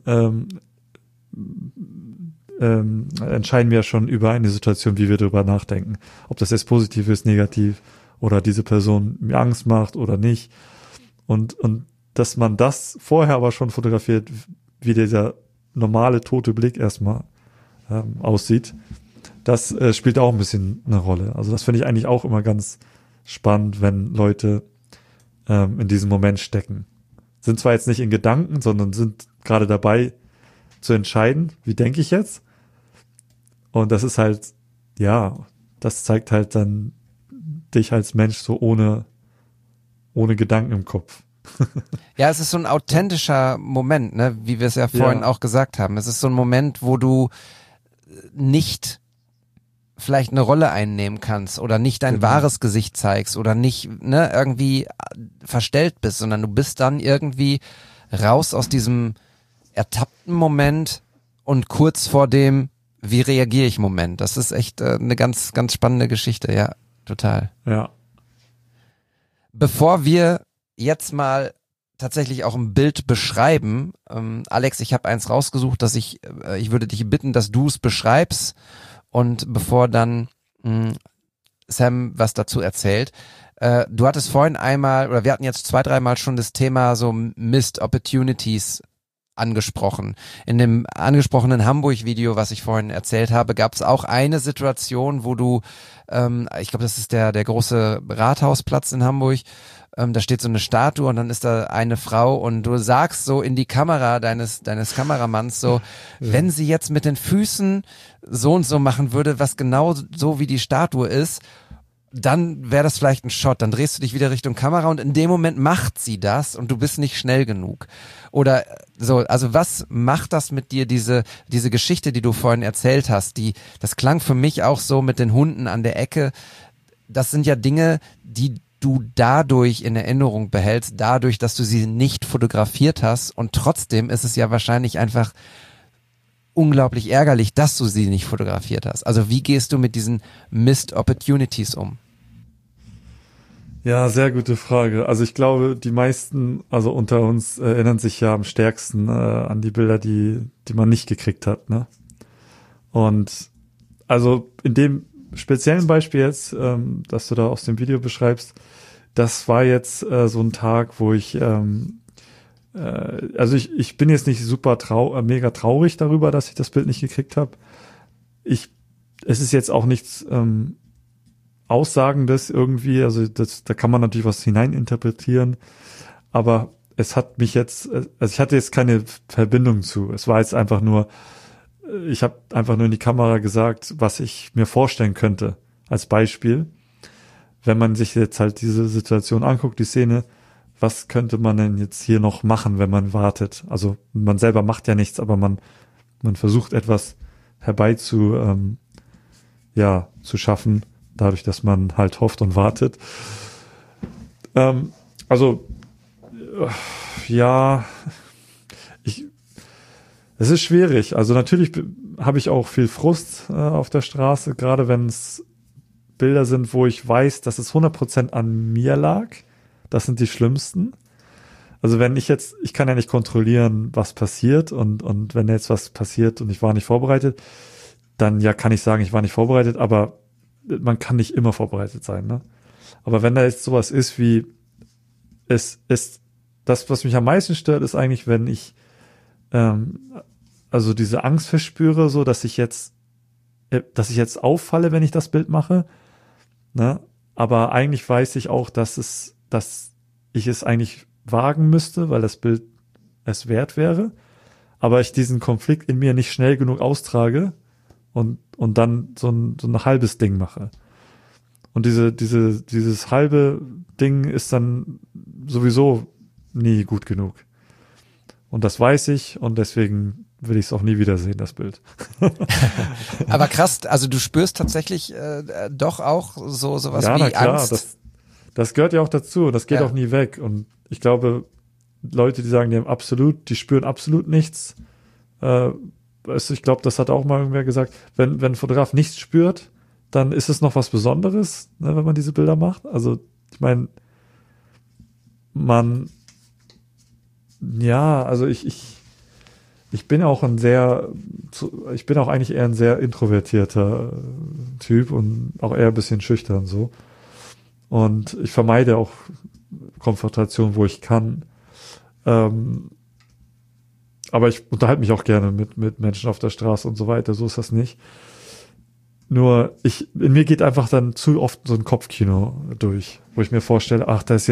B: entscheiden wir ja schon über eine Situation, wie wir darüber nachdenken. Ob das jetzt positiv ist, negativ oder diese Person mir Angst macht oder nicht. Und dass man das vorher aber schon fotografiert, wie dieser normale tote Blick erstmal aussieht, das spielt auch ein bisschen eine Rolle. Also das finde ich eigentlich auch immer ganz spannend, wenn Leute in diesem Moment stecken. Sind zwar jetzt nicht in Gedanken, sondern sind gerade dabei zu entscheiden, wie denke ich jetzt? Und das ist halt, ja, das zeigt halt dann dich als Mensch so ohne Gedanken im Kopf.
C: Ja, es ist so ein authentischer Moment, ne, wie wir es ja vorhin auch gesagt haben. Es ist so ein Moment, wo du nicht vielleicht eine Rolle einnehmen kannst oder nicht dein wahres Gesicht zeigst oder nicht, ne, irgendwie verstellt bist, sondern du bist dann irgendwie raus aus diesem ertappten Moment und kurz vor dem wie reagiere ich Moment. Das ist echt eine ganz, ganz spannende Geschichte, ja, total.
B: Ja.
C: Bevor wir jetzt mal tatsächlich auch ein Bild beschreiben, Alex, ich habe eins rausgesucht, dass ich würde dich bitten, dass du es beschreibst und bevor dann Sam was dazu erzählt. Du hattest vorhin einmal, oder wir hatten jetzt 2-3 Mal schon das Thema so Missed Opportunities angesprochen. In dem angesprochenen Hamburg-Video, was ich vorhin erzählt habe, gab es auch eine Situation, wo du, ich glaube, das ist der große Rathausplatz in Hamburg, da steht so eine Statue und dann ist da eine Frau und du sagst so in die Kamera deines Kameramanns so, wenn sie jetzt mit den Füßen so und so machen würde, was genau so wie die Statue ist, dann wäre das vielleicht ein Shot, dann drehst du dich wieder Richtung Kamera und in dem Moment macht sie das und du bist nicht schnell genug. Oder so, also was macht das mit dir, diese Geschichte, die du vorhin erzählt hast, das klang für mich auch so mit den Hunden an der Ecke, das sind ja Dinge, die du dadurch in Erinnerung behältst, dadurch, dass du sie nicht fotografiert hast, und trotzdem ist es ja wahrscheinlich einfach unglaublich ärgerlich, dass du sie nicht fotografiert hast. Also wie gehst du mit diesen Missed Opportunities um?
B: Ja, sehr gute Frage. Also ich glaube, die meisten, also unter uns, erinnern sich ja am stärksten an die Bilder, die man nicht gekriegt hat, ne? Und also in dem speziellen Beispiel jetzt, das du da aus dem Video beschreibst, das war jetzt so ein Tag, wo ich also ich bin jetzt nicht super mega traurig darüber, dass ich das Bild nicht gekriegt habe. Es ist jetzt auch nichts Aussagendes irgendwie, also da kann man natürlich was hineininterpretieren, aber es hat mich jetzt, also ich hatte jetzt keine Verbindung zu. Es war jetzt einfach nur, ich habe einfach nur in die Kamera gesagt, was ich mir vorstellen könnte, als Beispiel. Wenn man sich jetzt halt diese Situation anguckt, die Szene, was könnte man denn jetzt hier noch machen, wenn man wartet? Also man selber macht ja nichts, aber man versucht etwas zu schaffen, dadurch, dass man halt hofft und wartet. Es ist schwierig. Also natürlich habe ich auch viel Frust auf der Straße, gerade wenn es Bilder sind, wo ich weiß, dass es 100% an mir lag. Das sind die schlimmsten. Also wenn ich kann ja nicht kontrollieren, was passiert, und wenn jetzt was passiert und ich war nicht vorbereitet, dann ja kann ich sagen, ich war nicht vorbereitet, aber man kann nicht immer vorbereitet sein, ne? Aber wenn da jetzt sowas ist wie, das, was mich am meisten stört, ist eigentlich, wenn ich also diese Angst verspüre, so, dass ich jetzt auffalle, wenn ich das Bild mache, ne? Aber eigentlich weiß ich auch, dass ich es eigentlich wagen müsste, weil das Bild es wert wäre, aber ich diesen Konflikt in mir nicht schnell genug austrage und dann so ein halbes Ding mache. Und dieses halbe Ding ist dann sowieso nie gut genug. Und das weiß ich, und deswegen will ich es auch nie wiedersehen, das Bild.
C: Aber krass, also du spürst tatsächlich doch auch sowas
B: ja,
C: wie
B: na klar,
C: Angst.
B: Das gehört ja auch dazu, das geht
C: Ja.
B: auch nie weg. Und ich glaube, Leute, die sagen, die spüren absolut nichts. Ich glaube, das hat auch mal irgendwer gesagt, wenn ein Fotograf nichts spürt, dann ist es noch was Besonderes, ne, wenn man diese Bilder macht. Also ich meine, ich bin auch eigentlich eher ein sehr introvertierter Typ und auch eher ein bisschen schüchtern so. Und ich vermeide auch Konfrontation, wo ich kann. Aber ich unterhalte mich auch gerne mit Menschen auf der Straße und so weiter. So ist das nicht. Nur in mir geht einfach dann zu oft so ein Kopfkino durch, wo ich mir vorstelle, ach, das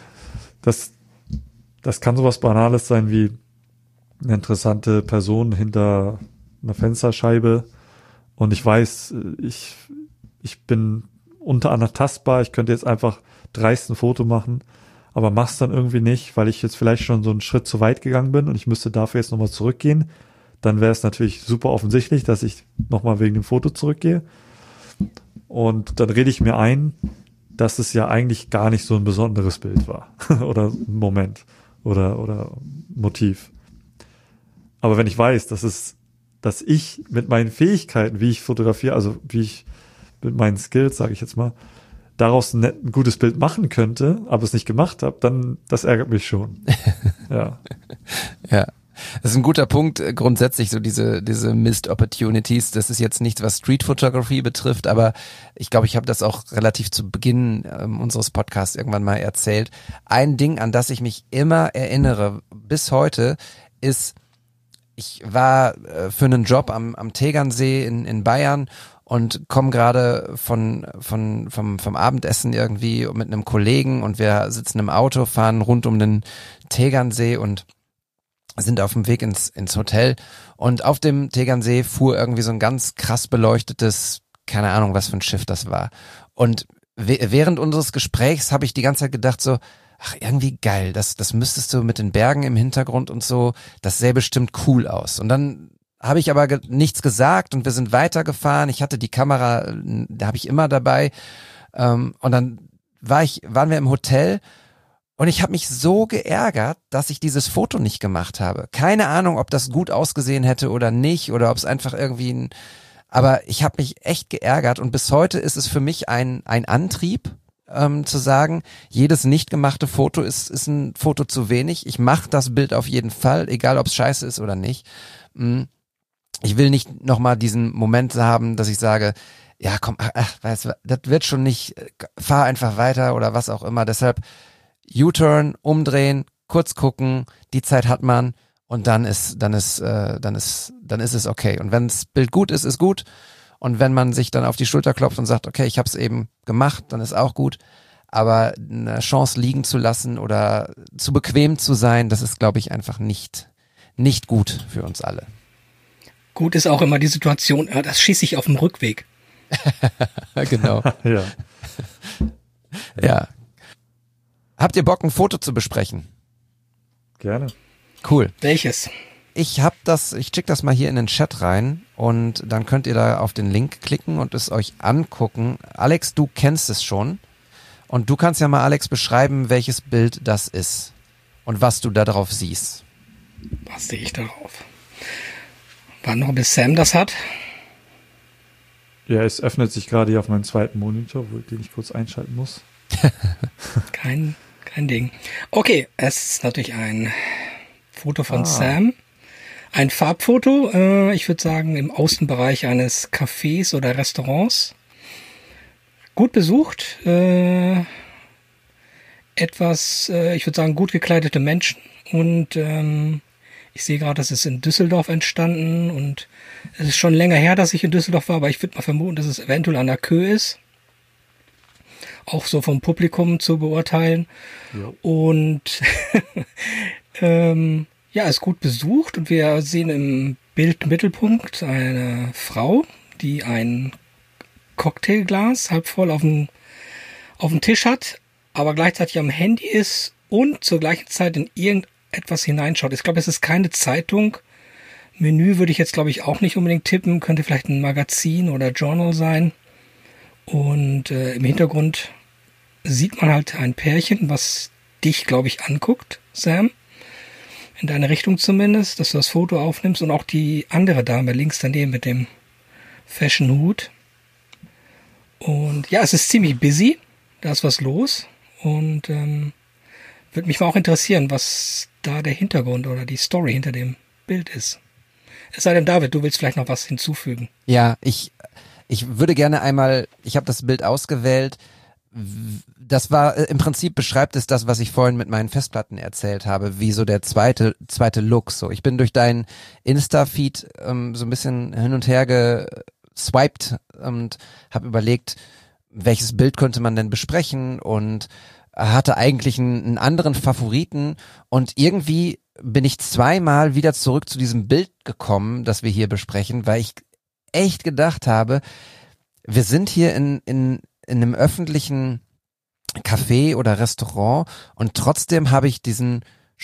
B: kann sowas Banales sein wie eine interessante Person hinter einer Fensterscheibe. Und ich weiß, ich bin unantastbar, ich könnte jetzt einfach dreist ein Foto machen, aber mach's dann irgendwie nicht, weil ich jetzt vielleicht schon so einen Schritt zu weit gegangen bin und ich müsste dafür jetzt nochmal zurückgehen. Dann wäre es natürlich super offensichtlich, dass ich nochmal wegen dem Foto zurückgehe. Und dann rede ich mir ein, dass es ja eigentlich gar nicht so ein besonderes Bild war. Oder Moment. Oder Motiv. Aber wenn ich weiß, dass ich mit meinen Fähigkeiten, wie ich fotografiere, also wie ich mit meinen Skills, sage ich jetzt mal, daraus ein gutes Bild machen könnte, aber es nicht gemacht habe, dann das ärgert mich schon. Ja.
C: Ja. Das ist ein guter Punkt, grundsätzlich so diese Missed Opportunities. Das ist jetzt nichts, was Street Photography betrifft, aber ich glaube, ich habe das auch relativ zu Beginn unseres Podcasts irgendwann mal erzählt. Ein Ding, an das ich mich immer erinnere, bis heute, ist, ich war für einen Job am Tegernsee in Bayern und komme gerade vom Abendessen irgendwie mit einem Kollegen, und wir sitzen im Auto, fahren rund um den Tegernsee und sind auf dem Weg ins Hotel, und auf dem Tegernsee fuhr irgendwie so ein ganz krass beleuchtetes, keine Ahnung, was für ein Schiff das war. Und während unseres Gesprächs habe ich die ganze Zeit gedacht so, ach, irgendwie geil, das müsstest du mit den Bergen im Hintergrund und so, das sähe bestimmt cool aus. Und dann habe ich aber nichts gesagt und wir sind weitergefahren. Ich hatte die Kamera, da habe ich immer dabei. Und dann waren wir im Hotel und ich habe mich so geärgert, dass ich dieses Foto nicht gemacht habe. Keine Ahnung, ob das gut ausgesehen hätte oder nicht oder ob es einfach irgendwie aber ich habe mich echt geärgert und bis heute ist es für mich ein Antrieb, zu sagen, jedes nicht gemachte Foto ist ein Foto zu wenig. Ich mache das Bild auf jeden Fall, egal ob es scheiße ist oder nicht. Ich will nicht nochmal diesen Moment haben, dass ich sage, ja komm, weißt du, das wird schon nicht, fahr einfach weiter oder was auch immer. Deshalb U-Turn, umdrehen, kurz gucken, die Zeit hat man und dann ist es okay. Und wenn das Bild gut ist, ist gut. Und wenn man sich dann auf die Schulter klopft und sagt, okay, ich habe es eben gemacht, dann ist auch gut. Aber eine Chance liegen zu lassen oder zu bequem zu sein, das ist, glaube ich, einfach nicht gut für uns alle.
A: Gut ist auch immer die Situation, das schieße ich auf dem Rückweg.
C: Genau.
B: Ja.
C: Ja. Habt ihr Bock, ein Foto zu besprechen?
B: Gerne.
C: Cool.
A: Welches?
C: Ich check das mal hier in den Chat rein und dann könnt ihr da auf den Link klicken und es euch angucken. Alex, du kennst es schon und du kannst ja mal, Alex, beschreiben, welches Bild das ist und was du da drauf siehst.
A: Was sehe ich darauf? Warten noch, bis Sam das hat.
B: Ja, es öffnet sich gerade hier auf meinem zweiten Monitor, den ich kurz einschalten muss.
A: Kein Ding. Okay, es ist natürlich ein Foto von Sam. Ein Farbfoto, ich würde sagen, im Außenbereich eines Cafés oder Restaurants. Gut besucht. Ich würde sagen, gut gekleidete Menschen. Und ich sehe gerade, das ist in Düsseldorf entstanden. Und es ist schon länger her, dass ich in Düsseldorf war, aber ich würde mal vermuten, dass es eventuell an der Kö ist. Auch so vom Publikum zu beurteilen. Ja. Und ja, ist gut besucht und wir sehen im Bildmittelpunkt eine Frau, die ein Cocktailglas halb voll auf dem Tisch hat, aber gleichzeitig am Handy ist und zur gleichen Zeit in irgendetwas hineinschaut. Ich glaube, es ist keine Zeitung. Menü würde ich jetzt, glaube ich, auch nicht unbedingt tippen. Könnte vielleicht ein Magazin oder Journal sein. Und im Hintergrund sieht man halt ein Pärchen, was dich, glaube ich, anguckt, Sam. In deine Richtung zumindest, dass du das Foto aufnimmst. Und auch die andere Dame links daneben mit dem Fashion-Hut. Und ja, es ist ziemlich busy. Da ist was los. Und würde mich mal auch interessieren, was da der Hintergrund oder die Story hinter dem Bild ist. Es sei denn, David, du willst vielleicht noch was hinzufügen.
C: Ja, ich würde gerne einmal, ich habe das Bild ausgewählt. Das war, im Prinzip beschreibt es das, was ich vorhin mit meinen Festplatten erzählt habe, wie so der zweite Look. So, ich bin durch deinen Insta-Feed so ein bisschen hin und her geswiped und habe überlegt, welches Bild könnte man denn besprechen und hatte eigentlich einen anderen Favoriten und irgendwie bin ich zweimal wieder zurück zu diesem Bild gekommen, das wir hier besprechen, weil ich echt gedacht habe, wir sind hier in einem öffentlichen Café oder Restaurant und trotzdem habe ich diesen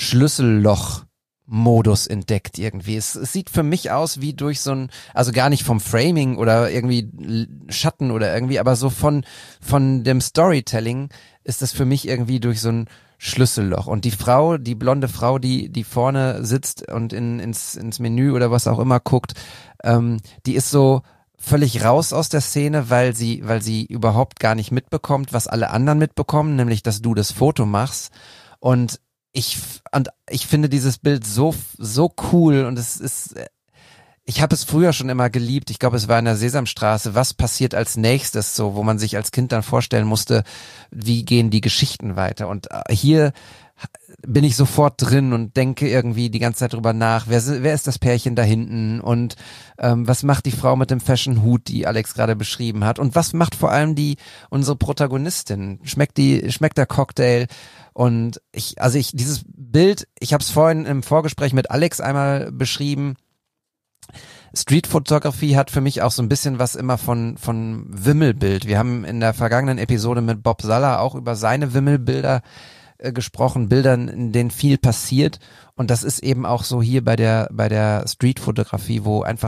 C: Schlüsselloch-Modus entdeckt irgendwie. Es sieht für mich aus wie durch so ein, also gar nicht vom Framing oder irgendwie Schatten oder irgendwie, aber so von dem Storytelling ist das für mich irgendwie durch so ein Schlüsselloch. Und die Frau, die blonde Frau, die vorne sitzt und ins Menü oder was auch immer guckt, die ist so völlig raus aus der Szene, weil sie überhaupt gar nicht mitbekommt, was alle anderen mitbekommen, nämlich, dass du das Foto machst. Und ich finde dieses Bild so cool und ich habe es früher schon immer geliebt. Ich glaube, es war in der Sesamstraße. Was passiert als nächstes, so, wo man sich als Kind dann vorstellen musste, wie gehen die Geschichten weiter? Und hier bin ich sofort drin und denke irgendwie die ganze Zeit drüber nach, wer ist das Pärchen da hinten und was macht die Frau mit dem Fashion-Hut, die Alex gerade beschrieben hat und was macht vor allem unsere Protagonistin? Schmeckt der Cocktail? Und dieses Bild, ich habe es vorhin im Vorgespräch mit Alex einmal beschrieben. Street-Fotografie hat für mich auch so ein bisschen was immer von Wimmelbild. Wir haben in der vergangenen Episode mit Bob Salla auch über seine Wimmelbilder gesprochen, Bildern, in denen viel passiert und das ist eben auch so hier bei der Street-Fotografie, wo einfach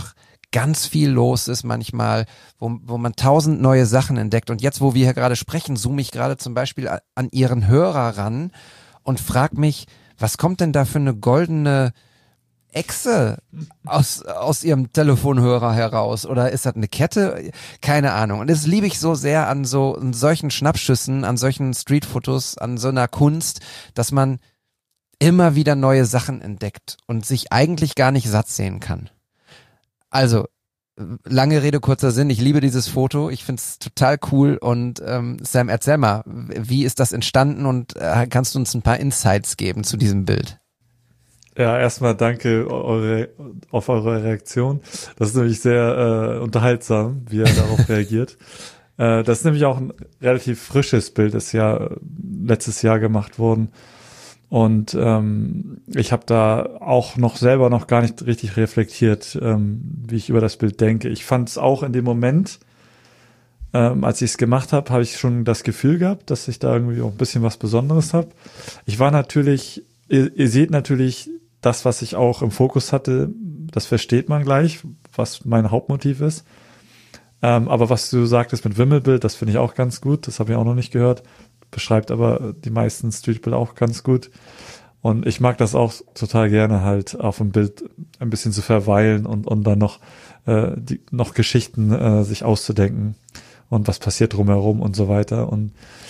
C: ganz viel los ist manchmal, wo man 1000 neue Sachen entdeckt. Und jetzt, wo wir hier gerade sprechen, zoome ich gerade zum Beispiel an Ihren Hörer ran und frage mich, was kommt denn da für eine goldene Echse aus Ihrem Telefonhörer heraus? Oder ist das eine Kette? Keine Ahnung. Und das liebe ich so sehr an solchen Schnappschüssen, an solchen Streetfotos, an so einer Kunst, dass man immer wieder neue Sachen entdeckt und sich eigentlich gar nicht satt sehen kann. Also, lange Rede, kurzer Sinn, ich liebe dieses Foto, ich finde es total cool und Sam, erzähl mal, wie ist das entstanden und kannst du uns ein paar Insights geben zu diesem Bild?
B: Ja, erstmal danke auf eure Reaktion. Das ist nämlich sehr unterhaltsam, wie er darauf reagiert. Das ist nämlich auch ein relativ frisches Bild, das ist ja letztes Jahr gemacht worden. Und ich habe da auch selber noch gar nicht richtig reflektiert, wie ich über das Bild denke. Ich fand es auch in dem Moment, als ich es gemacht habe, habe ich schon das Gefühl gehabt, dass ich da irgendwie auch ein bisschen was Besonderes habe. Ich war natürlich, ihr seht natürlich das, was ich auch im Fokus hatte, das versteht man gleich, was mein Hauptmotiv ist. Aber was du sagtest mit Wimmelbild, das finde ich auch ganz gut, das habe ich auch noch nicht gehört. Beschreibt aber die meisten Streetbilder auch ganz gut. Und ich mag das auch total gerne, halt auf dem Bild ein bisschen zu verweilen und dann noch Geschichten sich auszudenken und was passiert drumherum und so weiter. Und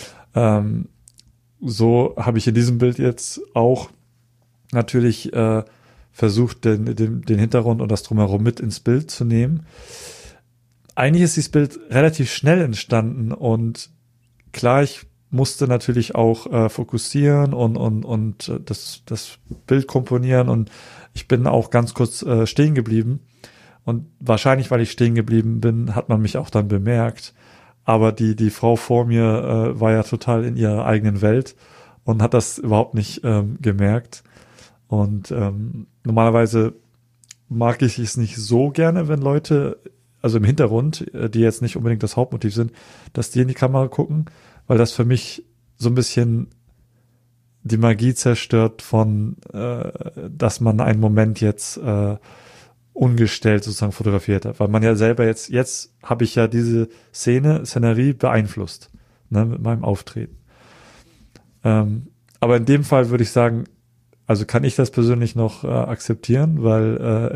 B: so habe ich in diesem Bild jetzt auch natürlich versucht, den Hintergrund und das drumherum mit ins Bild zu nehmen. Eigentlich ist dieses Bild relativ schnell entstanden und klar, ich musste natürlich auch fokussieren und das Bild komponieren und ich bin auch ganz kurz stehen geblieben und wahrscheinlich, weil ich stehen geblieben bin, hat man mich auch dann bemerkt, aber die Frau vor mir war ja total in ihrer eigenen Welt und hat das überhaupt nicht gemerkt und normalerweise mag ich es nicht so gerne, wenn Leute, also im Hintergrund, die jetzt nicht unbedingt das Hauptmotiv sind, dass die in die Kamera gucken, weil das für mich so ein bisschen die Magie zerstört von, dass man einen Moment jetzt ungestellt sozusagen fotografiert hat. Weil man ja selber jetzt habe ich ja diese Szenerie beeinflusst, ne, mit meinem Auftreten. Aber in dem Fall würde ich sagen, also kann ich das persönlich noch akzeptieren, weil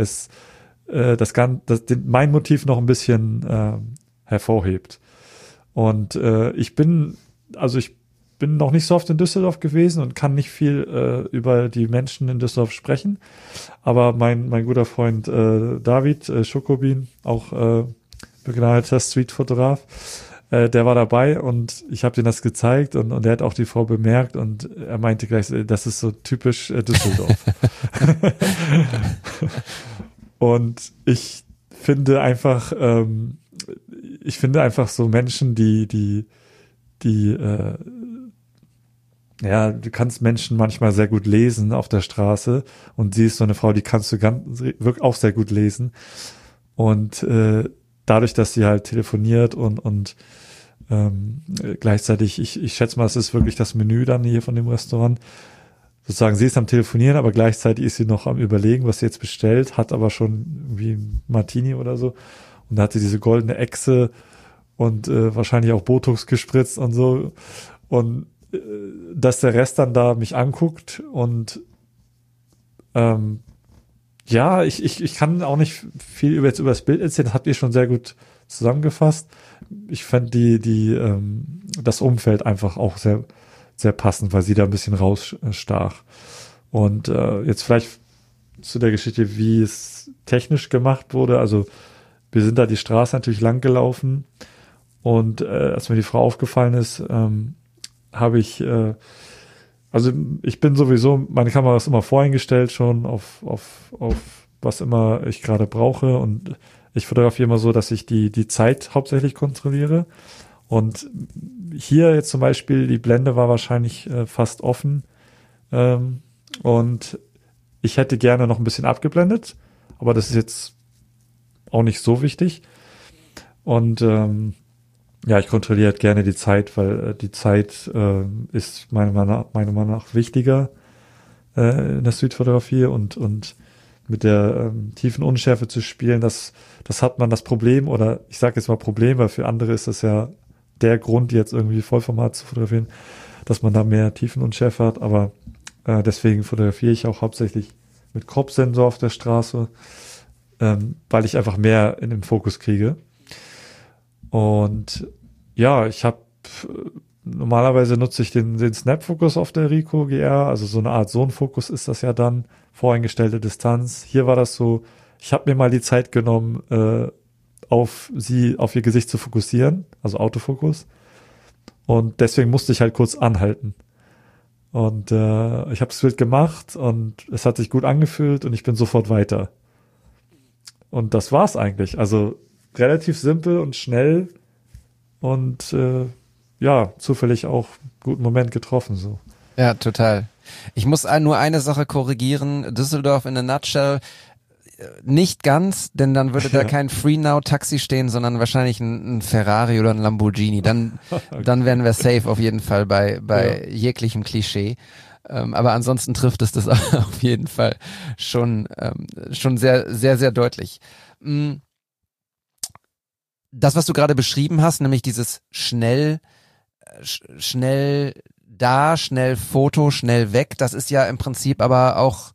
B: mein Motiv noch ein bisschen hervorhebt. Und ich bin noch nicht so oft in Düsseldorf gewesen und kann nicht viel über die Menschen in Düsseldorf sprechen. Aber mein guter Freund David Schokobin, auch begnadeter Streetfotograf, der war dabei und ich habe ihm das gezeigt und er hat auch die Frau bemerkt und er meinte gleich, das ist so typisch Düsseldorf. Und ich finde einfach so Menschen, die du kannst Menschen manchmal sehr gut lesen auf der Straße und sie ist so eine Frau, die kannst du wirklich auch sehr gut lesen und dadurch, dass sie halt telefoniert und gleichzeitig, ich schätze mal, es ist wirklich das Menü dann hier von dem Restaurant, sozusagen, sie ist am Telefonieren, aber gleichzeitig ist sie noch am Überlegen, was sie jetzt bestellt, hat aber schon irgendwie ein Martini oder so und da hat sie diese goldene Echse und wahrscheinlich auch Botox gespritzt und so und dass der Rest dann da mich anguckt und ja, ich kann auch nicht viel über das Bild erzählen, das habt ihr schon sehr gut zusammengefasst. Ich fand das Umfeld einfach auch sehr, sehr passend, weil sie da ein bisschen rausstach. Und jetzt vielleicht zu der Geschichte, wie es technisch gemacht wurde. Also wir sind da die Straße natürlich lang gelaufen und als mir die Frau aufgefallen ist, habe ich, also ich bin sowieso, meine Kamera ist immer voreingestellt schon auf was immer ich gerade brauche und ich fotografiere immer so, dass ich die Zeit hauptsächlich kontrolliere und hier jetzt zum Beispiel, die Blende war wahrscheinlich fast offen und ich hätte gerne noch ein bisschen abgeblendet, aber das ist jetzt auch nicht so wichtig und ja, ich kontrolliere halt gerne die Zeit, weil die Zeit ist meiner Meinung nach wichtiger in der Streetfotografie und mit der tiefen Unschärfe zu spielen, das hat man das Problem, oder ich sage jetzt mal Problem, weil für andere ist das ja der Grund, jetzt irgendwie Vollformat zu fotografieren, dass man da mehr Tiefenunschärfe hat, aber deswegen fotografiere ich auch hauptsächlich mit Crop-Sensor auf der Straße, weil ich einfach mehr in den Fokus kriege. Und ja, ich habe normalerweise nutze ich den Snap-Fokus auf der Ricoh GR, also so eine Art Zonenfokus ist das ja dann, voreingestellte Distanz. Hier war das so, ich habe mir mal die Zeit genommen, auf ihr Gesicht zu fokussieren, also Autofokus. Und deswegen musste ich halt kurz anhalten. Und ich habe das Bild gemacht und es hat sich gut angefühlt und ich bin sofort weiter. Und das war's eigentlich. Also relativ simpel und schnell und ja, zufällig auch guten Moment getroffen so.
C: Ja, total. Ich muss nur eine Sache korrigieren. Düsseldorf in a nutshell. Nicht ganz, denn dann würde da kein Free-Now-Taxi stehen, sondern wahrscheinlich ein Ferrari oder ein Lamborghini. Dann wären wir safe auf jeden Fall bei jeglichem Klischee. Aber ansonsten trifft es das auf jeden Fall schon sehr, sehr, sehr deutlich. Das, was du gerade beschrieben hast, nämlich dieses schnell da, schnell Foto, schnell weg, das ist ja im Prinzip aber auch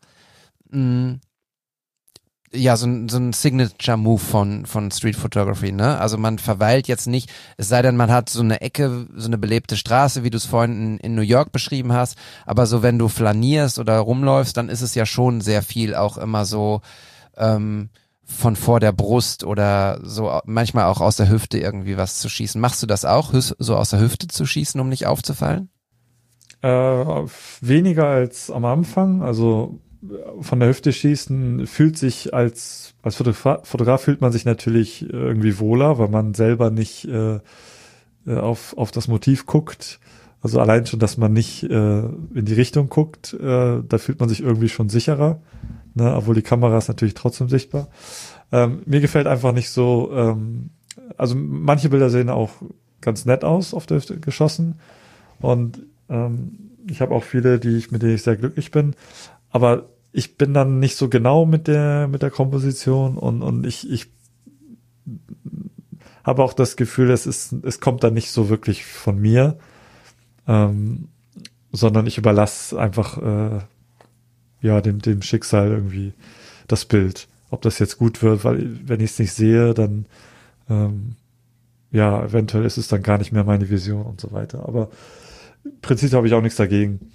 C: ja, so ein Signature-Move von Street Photography, ne? Also man verweilt jetzt nicht, es sei denn, man hat so eine Ecke, so eine belebte Straße, wie du es vorhin in New York beschrieben hast, aber so wenn du flanierst oder rumläufst, dann ist es ja schon sehr viel auch immer so von vor der Brust oder so manchmal auch aus der Hüfte irgendwie was zu schießen. Machst du das auch, so aus der Hüfte zu schießen, um nicht aufzufallen?
B: Weniger als am Anfang, also von der Hüfte schießen fühlt sich als Fotograf fühlt man sich natürlich irgendwie wohler, weil man selber nicht auf das Motiv guckt. Also allein schon, dass man nicht in die Richtung guckt, da fühlt man sich irgendwie schon sicherer, ne? Obwohl die Kamera ist natürlich trotzdem sichtbar. Mir gefällt einfach nicht so, also manche Bilder sehen auch ganz nett aus auf der Hüfte geschossen und ich habe auch viele, mit denen ich sehr glücklich bin, aber ich bin dann nicht so genau mit der Komposition und ich habe auch das Gefühl, es kommt dann nicht so wirklich von mir, sondern ich überlasse einfach dem Schicksal irgendwie das Bild. Ob das jetzt gut wird, weil wenn ich es nicht sehe, dann eventuell ist es dann gar nicht mehr meine Vision und so weiter. Aber im Prinzip habe ich auch nichts dagegen.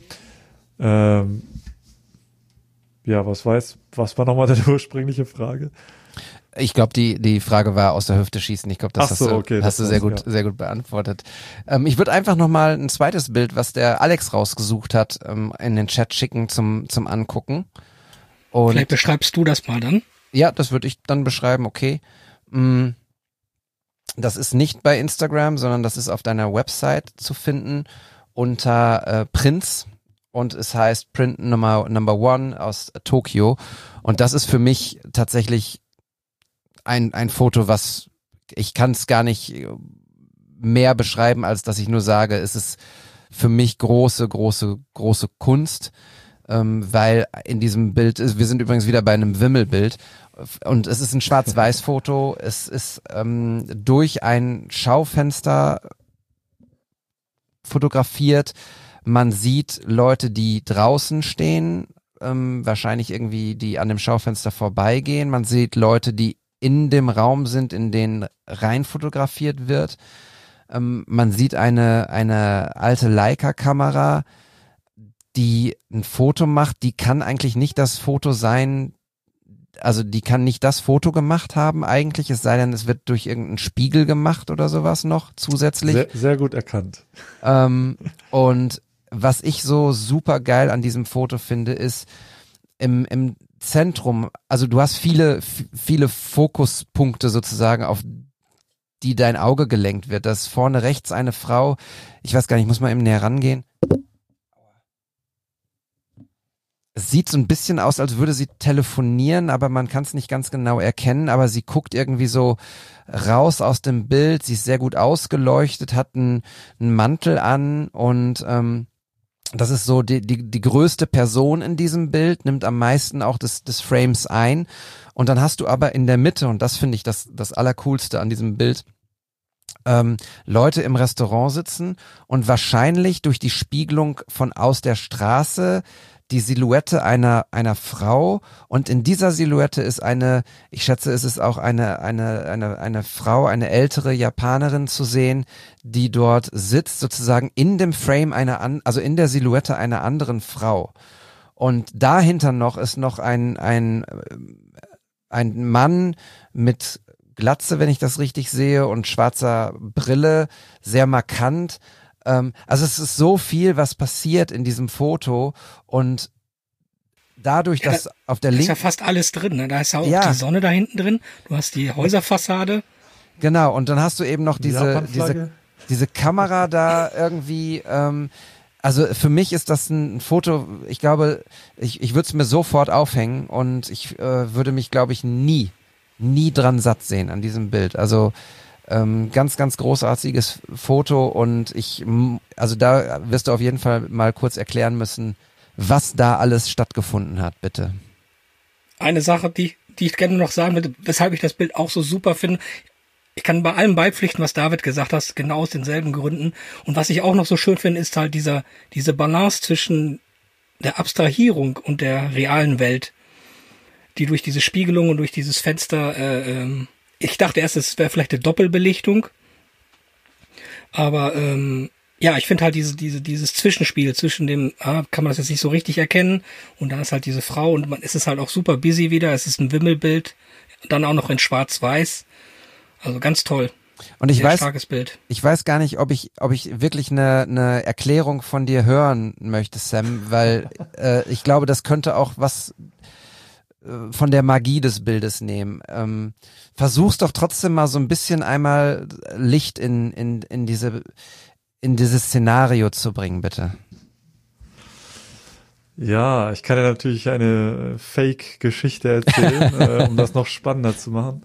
B: Was war nochmal deine ursprüngliche Frage?
C: Ich glaube, die Frage war aus der Hüfte schießen. Ich glaube, das hast du sehr gut beantwortet. Ich würde einfach nochmal ein zweites Bild, was der Alex rausgesucht hat, in den Chat schicken zum Angucken. Und
A: vielleicht beschreibst du das mal dann?
C: Ja, das würde ich dann beschreiben, okay. Das ist nicht bei Instagram, sondern das ist auf deiner Website zu finden unter Prints. Und es heißt Print Number One aus Tokio. Und das ist für mich tatsächlich ein Foto, was ich kann es gar nicht mehr beschreiben, als dass ich nur sage, es ist für mich große Kunst, weil in diesem Bild wir sind übrigens wieder bei einem Wimmelbild und es ist ein Schwarz-Weiß-Foto. Es ist durch ein Schaufenster fotografiert. Man sieht Leute, die draußen stehen, wahrscheinlich irgendwie, die an dem Schaufenster vorbeigehen. Man sieht Leute, die in dem Raum sind, in den rein fotografiert wird. Man sieht eine alte Leica-Kamera, die ein Foto macht. Die kann eigentlich nicht das Foto sein, also die kann nicht das Foto gemacht haben eigentlich, es sei denn, es wird durch irgendeinen Spiegel gemacht oder sowas noch zusätzlich.
B: Sehr, sehr gut erkannt.
C: Und was ich so super geil an diesem Foto finde, ist im Zentrum, also du hast viele Fokuspunkte sozusagen, auf die dein Auge gelenkt wird. Da ist vorne rechts eine Frau, ich weiß gar nicht, ich muss mal eben näher rangehen. Es sieht so ein bisschen aus, als würde sie telefonieren, aber man kann es nicht ganz genau erkennen, aber sie guckt irgendwie so raus aus dem Bild, sie ist sehr gut ausgeleuchtet, hat einen Mantel an und Das ist so die größte Person in diesem Bild, nimmt am meisten auch des Frames ein. Und dann hast du aber in der Mitte, und das finde ich das Allercoolste an diesem Bild, Leute im Restaurant sitzen und wahrscheinlich durch die Spiegelung von aus der Straße die Silhouette einer Frau, und in dieser Silhouette ist ich schätze, es ist auch eine Frau, eine ältere Japanerin zu sehen, die dort sitzt, sozusagen in dem Frame also in der Silhouette einer anderen Frau. Und dahinter noch ist noch ein Mann mit Glatze, wenn ich das richtig sehe, und schwarzer Brille, sehr markant. Also es ist so viel, was passiert in diesem Foto, und dadurch, dass auf der
A: linken...
C: Da
A: ist ja fast alles drin, ne? Da ist ja auch die Sonne da hinten drin, du hast die Häuserfassade.
C: Genau, und dann hast du eben noch diese Kamera da irgendwie... Also für mich ist das ein Foto, ich glaube, ich würde es mir sofort aufhängen, und ich würde mich, glaube ich, nie dran satt sehen an diesem Bild. Also ganz, ganz großartiges Foto, und also da wirst du auf jeden Fall mal kurz erklären müssen, was da alles stattgefunden hat, bitte.
A: Eine Sache, die ich gerne noch sagen würde, weshalb ich das Bild auch so super finde. Ich kann bei allem beipflichten, was David gesagt hat, genau aus denselben Gründen. Und was ich auch noch so schön finde, ist halt diese Balance zwischen der Abstrahierung und der realen Welt, die durch diese Spiegelung und durch dieses Fenster, ich dachte erst, es wäre vielleicht eine Doppelbelichtung, aber ja, ich finde halt dieses Zwischenspiel zwischen dem, kann man das jetzt nicht so richtig erkennen, und dann ist halt diese Frau, und es ist halt auch super busy wieder, es ist ein Wimmelbild, dann auch noch in Schwarz-Weiß, also ganz toll.
C: Und
A: Sehr starkes Bild.
C: Ich weiß gar nicht, ob ich wirklich eine Erklärung von dir hören möchte, Sam, weil ich glaube, das könnte auch was von der Magie des Bildes nehmen. Versuch's doch trotzdem mal so ein bisschen einmal Licht in dieses Szenario zu bringen, bitte.
B: Ja, ich kann ja natürlich eine Fake-Geschichte erzählen, um das noch spannender zu machen.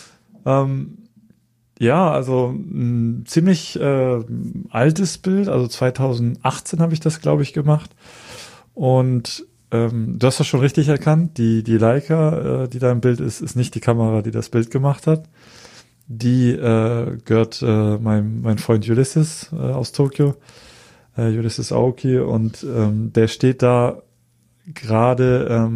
B: Ja, also ein ziemlich altes Bild, also 2018 habe ich das, glaube ich, gemacht. Und du hast das schon richtig erkannt, die Leica, die da im Bild ist nicht die Kamera, die das Bild gemacht hat. Die gehört mein Freund Ulysses aus Tokio, Ulysses Aoki, und der steht da gerade,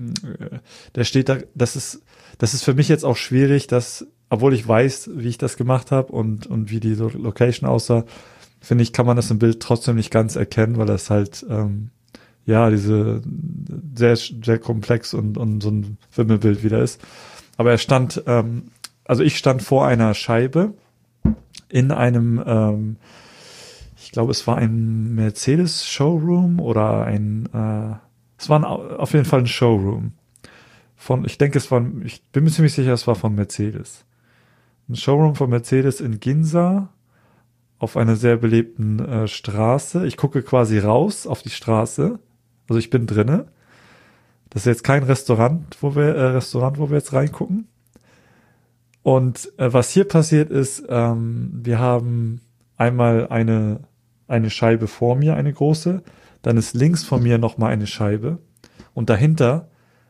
B: das ist für mich jetzt auch schwierig, obwohl ich weiß, wie ich das gemacht habe und wie die Location aussah, finde ich, kann man das im Bild trotzdem nicht ganz erkennen, weil das halt diese sehr, sehr komplex und so ein Wimmelbild wieder ist. Aber er stand, ich stand vor einer Scheibe in einem, ich glaube, es war ein Mercedes-Showroom oder es war auf jeden Fall ein Showroom. Ich bin mir ziemlich sicher, es war von Mercedes. Ein Showroom von Mercedes in Ginza auf einer sehr belebten Straße. Ich gucke quasi raus auf die Straße. Also ich bin drinne. Das ist jetzt kein Restaurant, wo wir jetzt reingucken. Und was hier passiert ist, wir haben einmal eine Scheibe vor mir, eine große. Dann ist links von mir nochmal eine Scheibe. Und dahinter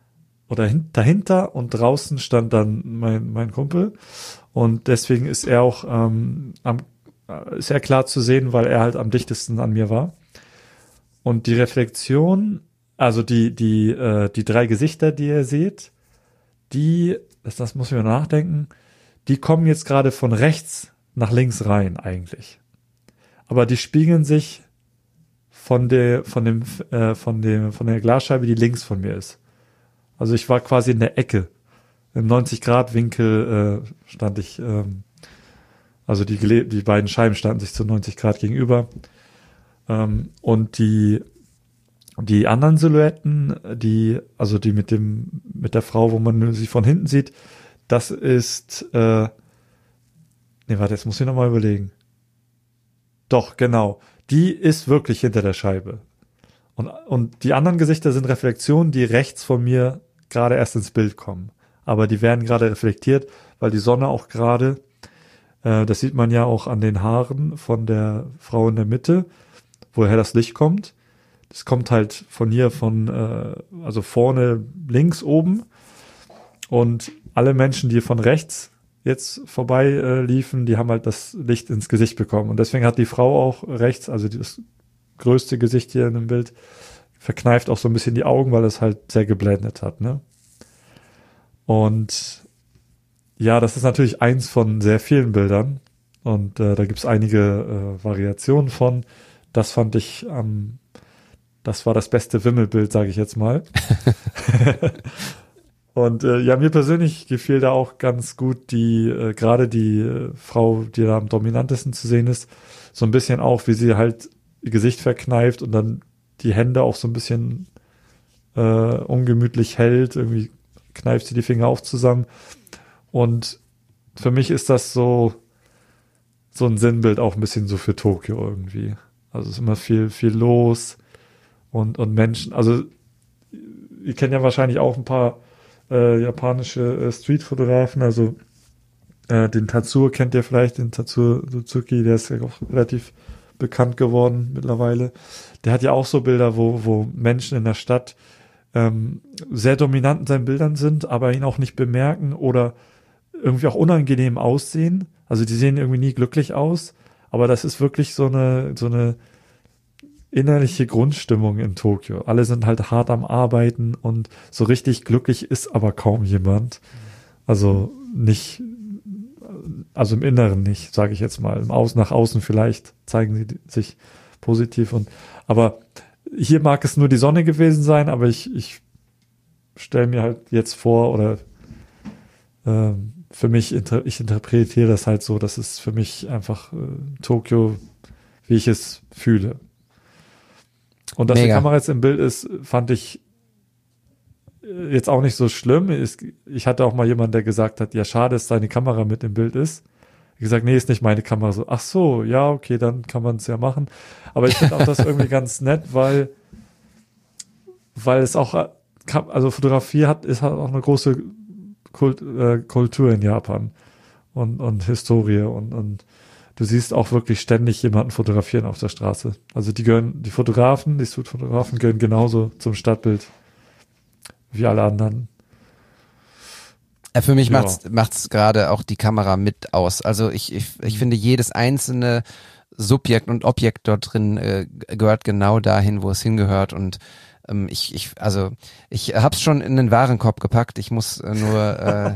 B: und draußen stand dann mein Kumpel. Und deswegen ist er auch ist er klar zu sehen, weil er halt am dichtesten an mir war. Und die Reflexion, also die drei Gesichter, die ihr seht, das muss ich mir nachdenken, die kommen jetzt gerade von rechts nach links rein eigentlich. Aber die spiegeln sich von der Glasscheibe, die links von mir ist. Also ich war quasi in der Ecke. Im 90-Grad-Winkel stand ich, also die beiden Scheiben standen sich zu 90 Grad gegenüber. Und die anderen Silhouetten, die mit der Frau, wo man sie von hinten sieht, das ist, jetzt muss ich nochmal überlegen. Doch, genau. Die ist wirklich hinter der Scheibe. Und die anderen Gesichter sind Reflexionen, die rechts von mir gerade erst ins Bild kommen. Aber die werden gerade reflektiert, weil die Sonne auch gerade, das sieht man ja auch an den Haaren von der Frau in der Mitte, woher das Licht kommt, es kommt halt von hier also vorne links oben und alle Menschen, die von rechts jetzt vorbei liefen, die haben halt das Licht ins Gesicht bekommen. Und deswegen hat die Frau auch rechts, also das größte Gesicht hier in dem Bild, verkneift auch so ein bisschen die Augen, weil es halt sehr geblendet hat, ne? Und ja, das ist natürlich eins von sehr vielen Bildern. Und da gibt's einige Variationen von. Das fand ich das war das beste Wimmelbild, sage ich jetzt mal. Und ja, mir persönlich gefiel da auch ganz gut gerade die Frau, die da am dominantesten zu sehen ist, so ein bisschen auch, wie sie halt ihr Gesicht verkneift und dann die Hände auch so ein bisschen ungemütlich hält. Irgendwie kneift sie die Finger auch zusammen. Und für mich ist das so ein Sinnbild auch ein bisschen so für Tokio irgendwie. Also es ist immer viel, viel los und Menschen. Also ihr kennt ja wahrscheinlich auch ein paar japanische Streetfotografen, also den Tatsuo kennt ihr vielleicht, den Tatsuo Suzuki, der ist ja auch relativ bekannt geworden mittlerweile. Der hat ja auch so Bilder, wo Menschen in der Stadt sehr dominant in seinen Bildern sind, aber ihn auch nicht bemerken oder irgendwie auch unangenehm aussehen. Also die sehen irgendwie nie glücklich aus, aber das ist wirklich so eine innerliche Grundstimmung in Tokio. Alle sind halt hart am Arbeiten und so richtig glücklich ist aber kaum jemand. Also nicht, also im Inneren nicht, sage ich jetzt mal. Nach außen vielleicht zeigen sie sich positiv aber hier mag es nur die Sonne gewesen sein, aber ich stelle mir halt jetzt vor oder für mich, ich interpretiere das halt so, dass es für mich einfach Tokio, wie ich es fühle. Und dass die Kamera jetzt im Bild ist, fand ich jetzt auch nicht so schlimm. Ich hatte auch mal jemanden, der gesagt hat, ja, schade, dass deine Kamera mit im Bild ist. Ich gesagt, nee, ist nicht meine Kamera. So, ach so, ja, okay, dann kann man es ja machen. Aber ich finde auch das irgendwie ganz nett, weil es auch, also Fotografie ist halt auch eine große Kultur in Japan und Historie und du siehst auch wirklich ständig jemanden fotografieren auf der Straße. Also die Streetfotografen gehören genauso zum Stadtbild wie alle anderen.
C: Für mich macht's gerade auch die Kamera mit aus. Also ich finde, jedes einzelne Subjekt und Objekt dort drin gehört genau dahin, wo es hingehört und ich hab's schon in den Warenkorb gepackt. Ich muss nur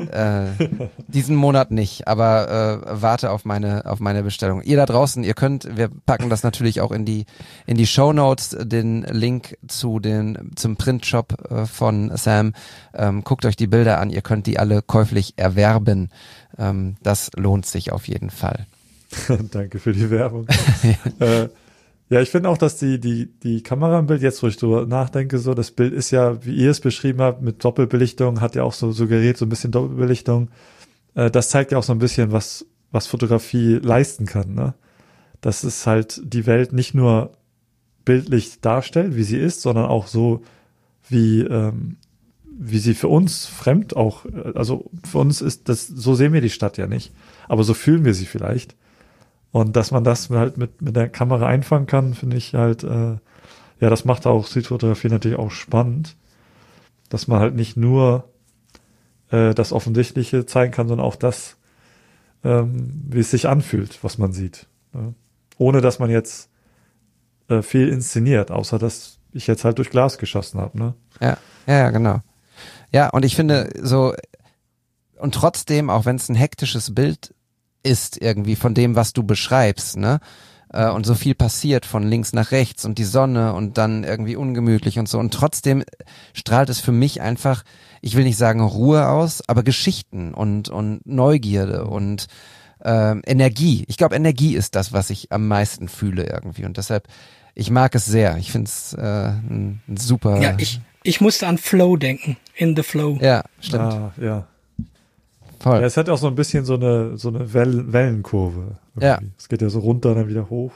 C: diesen Monat nicht, aber warte auf meine Bestellung. Ihr da draußen, wir packen das natürlich auch in die Shownotes, den Link zum Printshop von Sam. Guckt euch die Bilder an, ihr könnt die alle käuflich erwerben. Das lohnt sich auf jeden Fall.
B: Danke für die Werbung. Ja, ich finde auch, dass die Kamera im Bild, jetzt wo ich drüber nachdenke, so, das Bild ist ja, wie ihr es beschrieben habt, mit Doppelbelichtung, hat ja auch so suggeriert, so ein bisschen Doppelbelichtung. Das zeigt ja auch so ein bisschen, was Fotografie leisten kann, ne? Dass es halt die Welt nicht nur bildlich darstellt, wie sie ist, sondern auch so, wie sie für uns fremd auch, also für uns ist das, so sehen wir die Stadt ja nicht, aber so fühlen wir sie vielleicht. Und dass man das halt mit der Kamera einfangen kann, finde ich halt, das macht auch Streetfotografie natürlich auch spannend, dass man halt nicht nur das Offensichtliche zeigen kann, sondern auch das, wie es sich anfühlt, was man sieht. Ne? Ohne dass man jetzt viel inszeniert, außer dass ich jetzt halt durch Glas geschossen habe. Ne?
C: Ja, genau. Ja, und ich finde so, und trotzdem, auch wenn es ein hektisches Bild ist irgendwie von dem, was du beschreibst, ne? Und so viel passiert von links nach rechts und die Sonne und dann irgendwie ungemütlich und so. Und trotzdem strahlt es für mich einfach, ich will nicht sagen Ruhe aus, aber Geschichten und Neugierde und Energie. Ich glaube, Energie ist das, was ich am meisten fühle irgendwie. Und deshalb, ich mag es sehr. Ich finde es ein super...
A: Ja, ich musste an Flow denken. In the Flow.
C: Ja, stimmt.
B: Ah, ja.
C: Voll.
B: Ja, es hat auch so ein bisschen so eine Wellenkurve. Irgendwie.
C: Ja.
B: Es geht ja so runter, dann wieder hoch.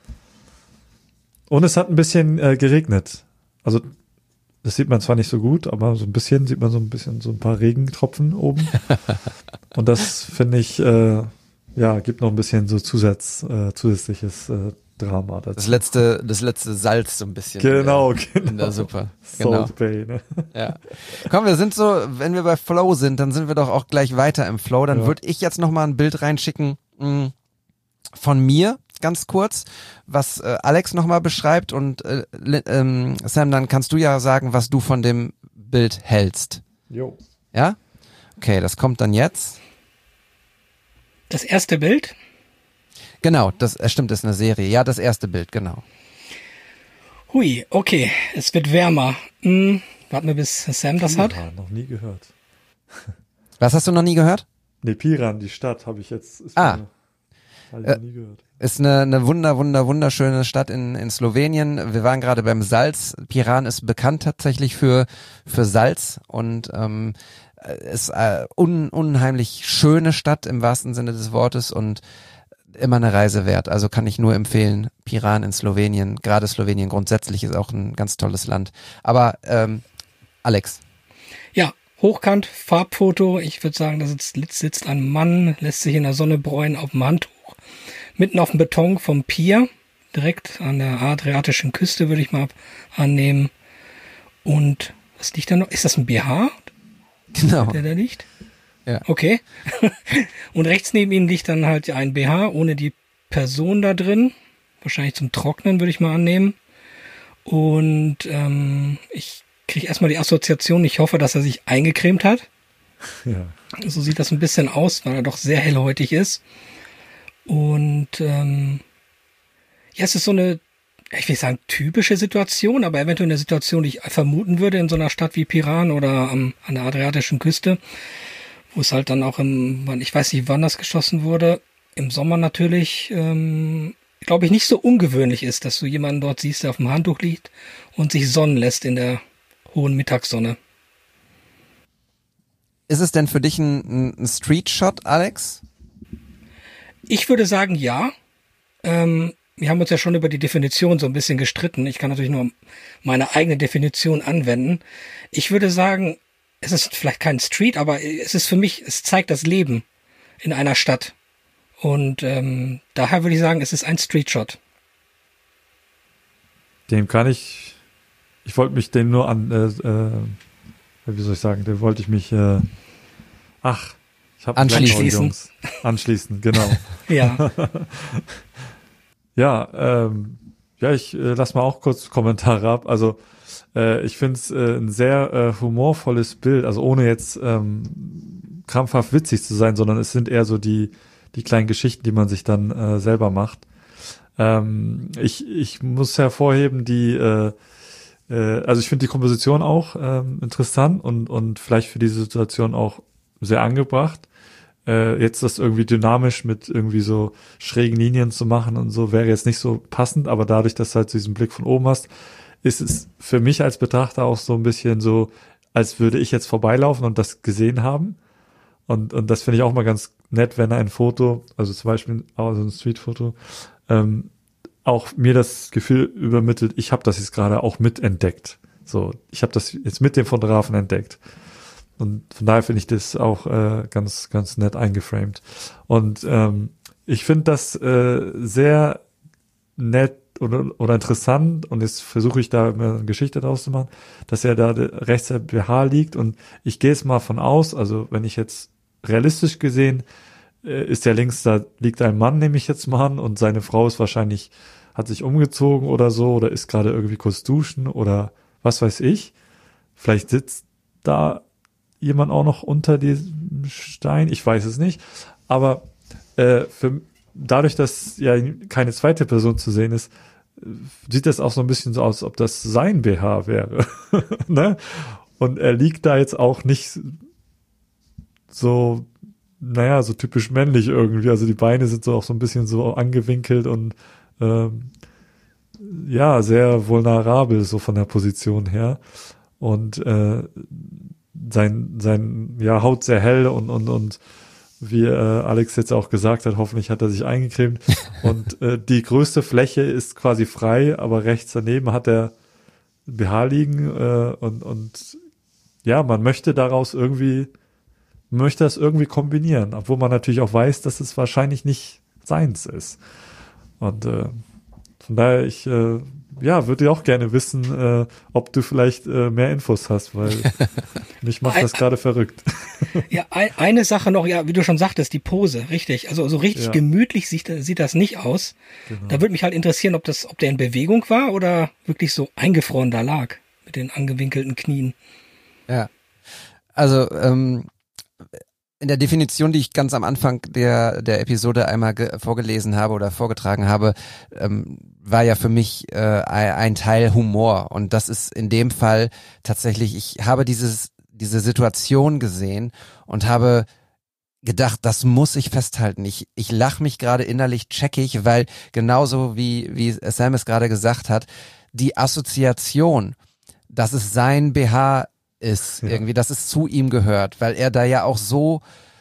B: Und es hat ein bisschen geregnet. Also das sieht man zwar nicht so gut, aber so ein bisschen sieht man so ein paar Regentropfen oben. Und das finde ich, gibt noch ein bisschen so zusätzliches Drama dazu.
C: Das letzte Salz so ein bisschen
B: Genau.
C: in der Suppe. Genau.
B: Salt Bay, ne?
C: Ja. Komm, wir sind so, wenn wir bei Flow sind, dann sind wir doch auch gleich weiter im Flow. Dann würde ich jetzt nochmal ein Bild reinschicken von mir, ganz kurz, was Alex nochmal beschreibt und Sam, dann kannst du ja sagen, was du von dem Bild hältst.
B: Jo.
C: Ja? Okay, das kommt dann jetzt.
A: Das erste Bild?
C: Genau, das stimmt, ist eine Serie. Ja, das erste Bild, genau.
A: Hui, okay, es wird wärmer. Warten wir, bis Sam das hat.
B: Piran, noch nie gehört.
C: Was hast du noch nie gehört?
B: Nee, Piran, die Stadt, habe ich jetzt. Habe ich noch nie gehört.
C: Ist eine wunderschöne Stadt in Slowenien. Wir waren gerade beim Salz. Piran ist bekannt tatsächlich für Salz und ist unheimlich schöne Stadt im wahrsten Sinne des Wortes und immer eine Reise wert. Also kann ich nur empfehlen. Piran in Slowenien, gerade Slowenien grundsätzlich ist auch ein ganz tolles Land. Aber Alex.
A: Ja, hochkant, Farbfoto. Ich würde sagen, da sitzt ein Mann, lässt sich in der Sonne bräunen auf dem Handtuch. Mitten auf dem Beton vom Pier, direkt an der adriatischen Küste, würde ich mal annehmen. Und was liegt da noch? Ist das ein BH?
C: Genau.
A: Der da liegt?
C: Ja.
A: Okay. Und rechts neben ihm liegt dann halt ein BH ohne die Person da drin. Wahrscheinlich zum Trocknen, würde ich mal annehmen. Und ich kriege erstmal die Assoziation, ich hoffe, dass er sich eingecremt hat.
B: Ja.
A: So sieht das ein bisschen aus, weil er doch sehr hellhäutig ist. Und ja, es ist so eine, ich will nicht sagen typische Situation, aber eventuell eine Situation, die ich vermuten würde in so einer Stadt wie Piran oder an der adriatischen Küste, wo es halt dann auch ich weiß nicht, wann das geschossen wurde, im Sommer natürlich, glaube ich, nicht so ungewöhnlich ist, dass du jemanden dort siehst, der auf dem Handtuch liegt und sich sonnen lässt in der hohen Mittagssonne.
C: Ist es denn für dich ein Street-Shot, Alex?
A: Ich würde sagen, ja. Wir haben uns ja schon über die Definition so ein bisschen gestritten. Ich kann natürlich nur meine eigene Definition anwenden. Ich würde sagen, es ist vielleicht kein Street, aber es ist für mich, es zeigt das Leben in einer Stadt. Und daher würde ich sagen, es ist ein Street-Shot.
B: Dem kann ich wollte mich dem nur wie soll ich sagen, dem wollte ich mich, ich habe anschließen, genau.
A: Ja.
B: Ja, ich lass mal auch kurz Kommentare ab. Also ich finde es ein sehr humorvolles Bild, also ohne jetzt krampfhaft witzig zu sein, sondern es sind eher so die kleinen Geschichten, die man sich dann selber macht. Ich muss hervorheben, also ich finde die Komposition auch interessant und vielleicht für diese Situation auch sehr angebracht. Jetzt das irgendwie dynamisch mit irgendwie so schrägen Linien zu machen und so wäre jetzt nicht so passend, aber dadurch, dass du halt diesen Blick von oben hast, ist es für mich als Betrachter auch so ein bisschen so, als würde ich jetzt vorbeilaufen und das gesehen haben. Und das finde ich auch mal ganz nett, wenn ein Foto, also zum Beispiel also ein Streetfoto, auch mir das Gefühl übermittelt, ich habe das jetzt gerade auch mitentdeckt. So, ich habe das jetzt mit dem Fotografen entdeckt. Und von daher finde ich das auch ganz, ganz nett eingeframed. Und ich finde das sehr nett oder interessant und jetzt versuche ich da eine Geschichte draus zu machen, dass er da rechts der BH liegt und ich gehe jetzt mal von aus, also wenn ich jetzt realistisch gesehen, ist ja links, da liegt ein Mann, nehme ich jetzt mal an, und seine Frau ist wahrscheinlich, hat sich umgezogen oder so oder ist gerade irgendwie kurz duschen oder was weiß ich. Vielleicht sitzt da jemand auch noch unter diesem Stein, ich weiß es nicht, aber dadurch, dass ja keine zweite Person zu sehen ist, sieht das auch so ein bisschen so aus, ob das sein BH wäre. Ne? Und er liegt da jetzt auch nicht so, so typisch männlich irgendwie, also die Beine sind so auch so ein bisschen so angewinkelt und sehr vulnerabel so von der Position her und sein Haut sehr hell und wie Alex jetzt auch gesagt hat, hoffentlich hat er sich eingecremt und die größte Fläche ist quasi frei, aber rechts daneben hat er BH liegen und man möchte das irgendwie kombinieren, obwohl man natürlich auch weiß, dass es wahrscheinlich nicht seins ist. Und Von daher, ich würde ja auch gerne wissen, ob du vielleicht mehr Infos hast, weil mich macht das gerade verrückt.
A: Ja, eine Sache noch, ja, wie du schon sagtest, die Pose, richtig. Also so richtig gemütlich sieht das nicht aus. Genau. Da würde mich halt interessieren, ob der in Bewegung war oder wirklich so eingefroren da lag mit den angewinkelten Knien.
C: Ja, also in der Definition, die ich ganz am Anfang der Episode einmal vorgelesen habe oder vorgetragen habe, war ja für mich ein Teil Humor. Und das ist in dem Fall tatsächlich, ich habe diese Situation gesehen und habe gedacht, das muss ich festhalten. Ich lache mich gerade innerlich checkig, weil genauso wie Sam es gerade gesagt hat, die Assoziation, dass es sein BH ist, irgendwie, dass es zu ihm gehört, weil er da ja auch so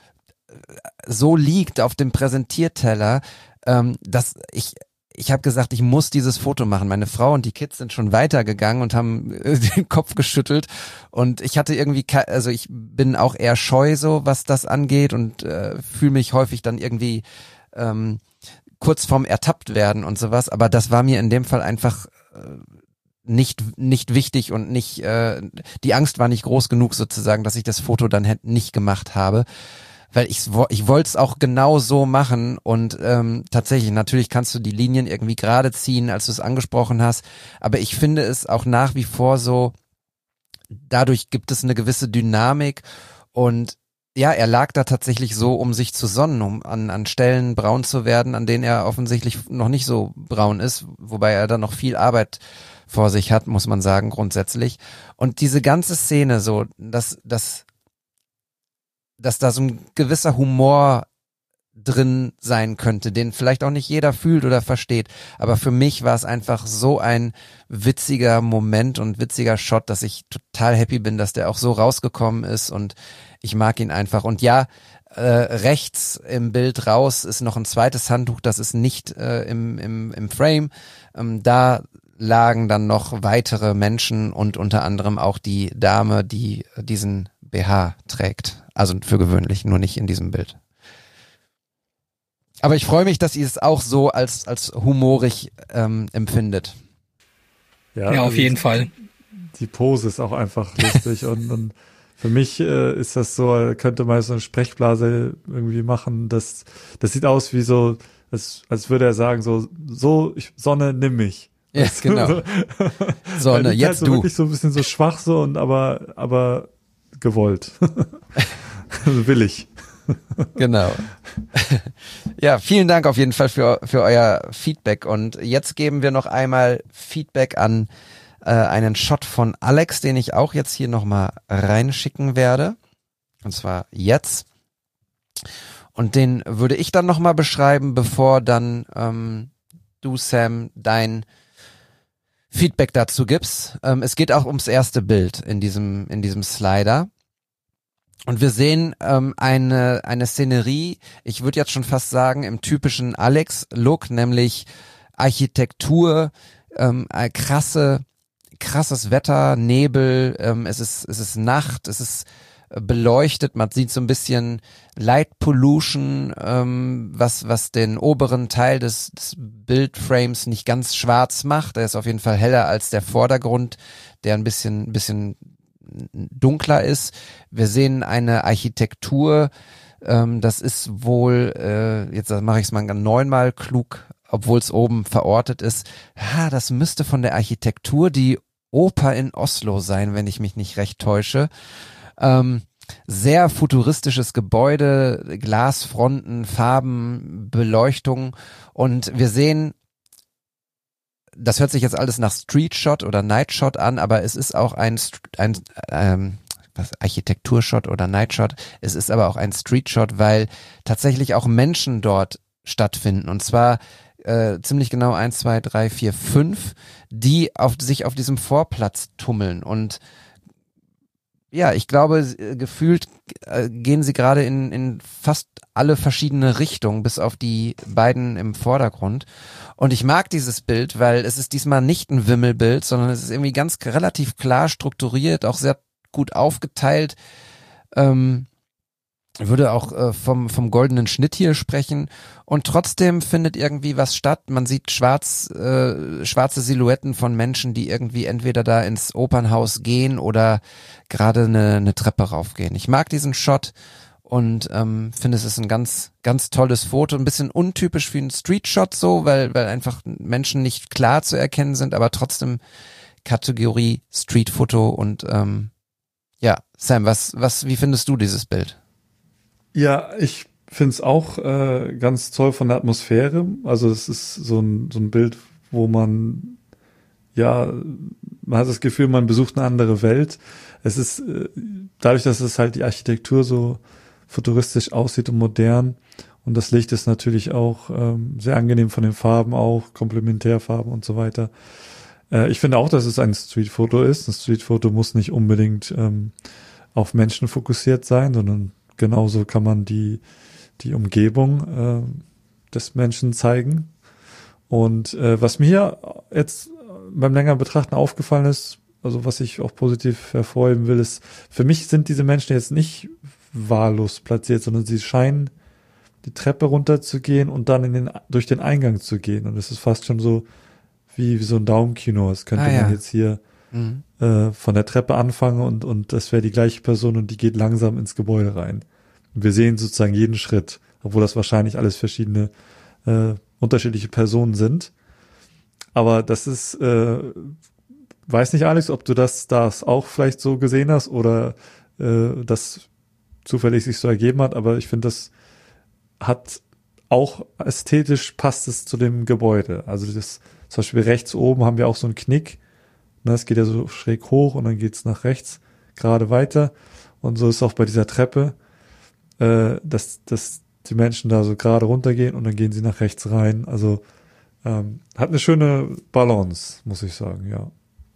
C: liegt auf dem Präsentierteller, dass ich habe gesagt, ich muss dieses Foto machen. Meine Frau und die Kids sind schon weitergegangen und haben den Kopf geschüttelt und ich hatte irgendwie, also ich bin auch eher scheu so, was das angeht und fühle mich häufig dann irgendwie kurz vorm ertappt werden und sowas, aber das war mir in dem Fall einfach nicht wichtig und nicht, die Angst war nicht groß genug sozusagen, dass ich das Foto dann nicht gemacht habe, weil ich wollte es auch genau so machen und tatsächlich, natürlich kannst du die Linien irgendwie gerade ziehen, als du es angesprochen hast, aber ich finde es auch nach wie vor so, dadurch gibt es eine gewisse Dynamik und ja, er lag da tatsächlich so, um sich zu sonnen, um an Stellen braun zu werden, an denen er offensichtlich noch nicht so braun ist, wobei er da noch viel Arbeit vor sich hat, muss man sagen, grundsätzlich. Und diese ganze Szene so, dass da so ein gewisser Humor drin sein könnte, den vielleicht auch nicht jeder fühlt oder versteht. Aber für mich war es einfach so ein witziger Moment und witziger Shot, dass ich total happy bin, dass der auch so rausgekommen ist und ich mag ihn einfach. Und ja, rechts im Bild raus ist noch ein zweites Handtuch, das ist nicht im Frame. Da lagen dann noch weitere Menschen und unter anderem auch die Dame, die diesen BH trägt. Also für gewöhnlich, nur nicht in diesem Bild. Aber ich freue mich, dass ihr es auch so als humorig empfindet.
A: Ja, auf jeden Fall.
B: Die Pose ist auch einfach lustig und für mich ist das so, könnte man so eine Sprechblase irgendwie machen. Das sieht aus wie so, als würde er sagen, so Sonne, nimm mich.
C: Ja, genau. Sonne, jetzt halt
B: so
C: du.
B: Wirklich so ein bisschen so schwach so und aber gewollt. Willig.
C: Genau. Ja, vielen Dank auf jeden Fall für euer Feedback und jetzt geben wir noch einmal Feedback an einen Shot von Alex, den ich auch jetzt hier nochmal reinschicken werde. Und zwar jetzt. Und den würde ich dann nochmal beschreiben, bevor dann du, Sam, dein Feedback dazu gibst. Es geht auch ums erste Bild in diesem Slider. Und wir sehen eine Szenerie, ich würde jetzt schon fast sagen, im typischen Alex-Look, nämlich Architektur, krasses Wetter, Nebel, es ist Nacht, es ist beleuchtet, man sieht so ein bisschen Light Pollution, was den oberen Teil des Bildframes nicht ganz schwarz macht. Er ist auf jeden Fall heller als der Vordergrund, der ein bisschen dunkler ist. Wir sehen eine Architektur, das ist wohl, jetzt mache ich es mal 9-mal klug, obwohl es oben verortet ist. Das müsste von der Architektur die Oper in Oslo sein, wenn ich mich nicht recht täusche. Sehr futuristisches Gebäude, Glasfronten, Farben, Beleuchtung und wir sehen, das hört sich jetzt alles nach Street Shot oder Night Shot an, aber es ist auch ein Architekturshot oder Night Shot. Es ist aber auch ein Street Shot, weil tatsächlich auch Menschen dort stattfinden und zwar ziemlich genau 1, 2, 3, 4, 5, die sich auf diesem Vorplatz tummeln und ja, ich glaube, gefühlt gehen sie gerade in fast alle verschiedene Richtungen, bis auf die beiden im Vordergrund. Und ich mag dieses Bild, weil es ist diesmal nicht ein Wimmelbild, sondern es ist irgendwie ganz relativ klar strukturiert, auch sehr gut aufgeteilt. würde auch vom goldenen Schnitt hier sprechen und trotzdem findet irgendwie was statt. Man sieht schwarze Silhouetten von Menschen, die irgendwie entweder da ins Opernhaus gehen oder gerade eine Treppe raufgehen. Ich mag diesen Shot und finde, es ist ein ganz, ganz tolles Foto. Ein bisschen untypisch für einen Street-Shot so, weil einfach Menschen nicht klar zu erkennen sind, aber trotzdem Kategorie Street-Foto und ja, Sam, wie findest du dieses Bild?
B: Ja, ich finde es auch ganz toll von der Atmosphäre. Also es ist so ein Bild, wo man hat das Gefühl, man besucht eine andere Welt. Es ist dadurch, dass es halt die Architektur so futuristisch aussieht und modern und das Licht ist natürlich auch sehr angenehm von den Farben auch, Komplementärfarben und so weiter. Ich finde auch, dass es ein Streetfoto ist. Ein Streetfoto muss nicht unbedingt auf Menschen fokussiert sein, sondern genauso kann man die Umgebung des Menschen zeigen. Und was mir hier jetzt beim längeren Betrachten aufgefallen ist, also was ich auch positiv hervorheben will, ist, für mich sind diese Menschen jetzt nicht wahllos platziert, sondern sie scheinen die Treppe runterzugehen und dann durch den Eingang zu gehen. Und es ist fast schon so wie so ein Daumenkino. Das könnte man jetzt hier von der Treppe anfangen und das wäre die gleiche Person und die geht langsam ins Gebäude rein. Und wir sehen sozusagen jeden Schritt, obwohl das wahrscheinlich alles verschiedene unterschiedliche Personen sind. Aber das ist, weiß nicht, Alex, ob du das auch vielleicht so gesehen hast oder das zufällig sich so ergeben hat, aber ich finde, das hat auch ästhetisch passt es zu dem Gebäude. Also das zum Beispiel rechts oben haben wir auch so einen Knick. Es geht ja so schräg hoch und dann geht's nach rechts gerade weiter. Und so ist auch bei dieser Treppe, dass die Menschen da so gerade runtergehen und dann gehen sie nach rechts rein. Also hat eine schöne Balance, muss ich sagen, ja.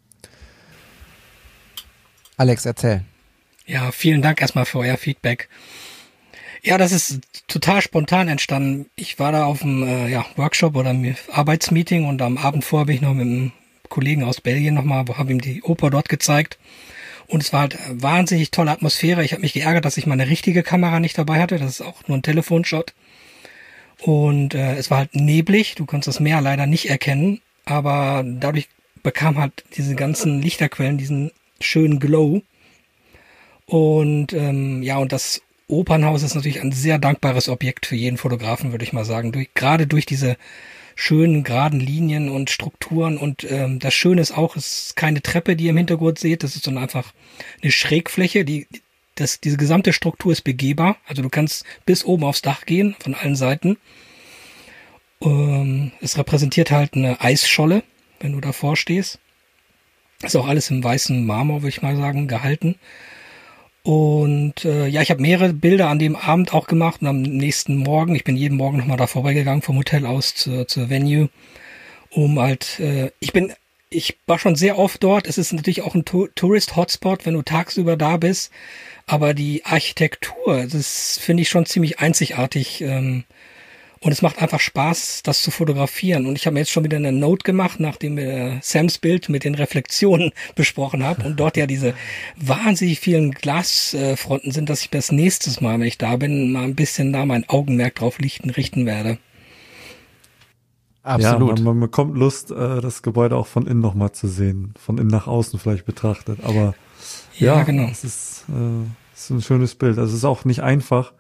C: Alex, erzähl.
A: Ja, vielen Dank erstmal für euer Feedback. Ja, das ist total spontan entstanden. Ich war da auf einem Workshop oder einem Arbeitsmeeting und am Abend vorher bin ich noch mit einem Kollegen aus Belgien nochmal, habe ihm die Oper dort gezeigt. Und es war halt wahnsinnig tolle Atmosphäre. Ich habe mich geärgert, dass ich meine richtige Kamera nicht dabei hatte. Das ist auch nur ein Telefonshot. Und es war halt neblig. Du konntest das Meer leider nicht erkennen. Aber dadurch bekam halt diese ganzen Lichterquellen diesen schönen Glow. Und und das Opernhaus ist natürlich ein sehr dankbares Objekt für jeden Fotografen, würde ich mal sagen. Gerade durch diese schönen geraden Linien und Strukturen und das Schöne ist auch, es ist keine Treppe, die ihr im Hintergrund seht, das ist sondern einfach eine Schrägfläche, diese gesamte Struktur ist begehbar, also du kannst bis oben aufs Dach gehen, von allen Seiten. Es repräsentiert halt eine Eisscholle, wenn du davor stehst. Ist auch alles im weißen Marmor, würde ich mal sagen, gehalten. Und ich habe mehrere Bilder an dem Abend auch gemacht und am nächsten Morgen, ich bin jeden Morgen nochmal da vorbeigegangen vom Hotel aus zur Venue, um halt, ich war schon sehr oft dort, es ist natürlich auch ein Tourist-Hotspot, wenn du tagsüber da bist, aber die Architektur, das finde ich schon ziemlich einzigartig und es macht einfach Spaß, das zu fotografieren. Und ich habe mir jetzt schon wieder eine Note gemacht, nachdem wir Sams Bild mit den Reflexionen besprochen haben und dort ja diese wahnsinnig vielen Glasfronten sind, dass ich das nächstes Mal, wenn ich da bin, mal ein bisschen da mein Augenmerk drauf richten werde.
C: Absolut.
B: Ja, man bekommt Lust, das Gebäude auch von innen nochmal zu sehen, von innen nach außen vielleicht betrachtet. Aber ja genau. Es ist ein schönes Bild. Also es ist auch nicht einfach.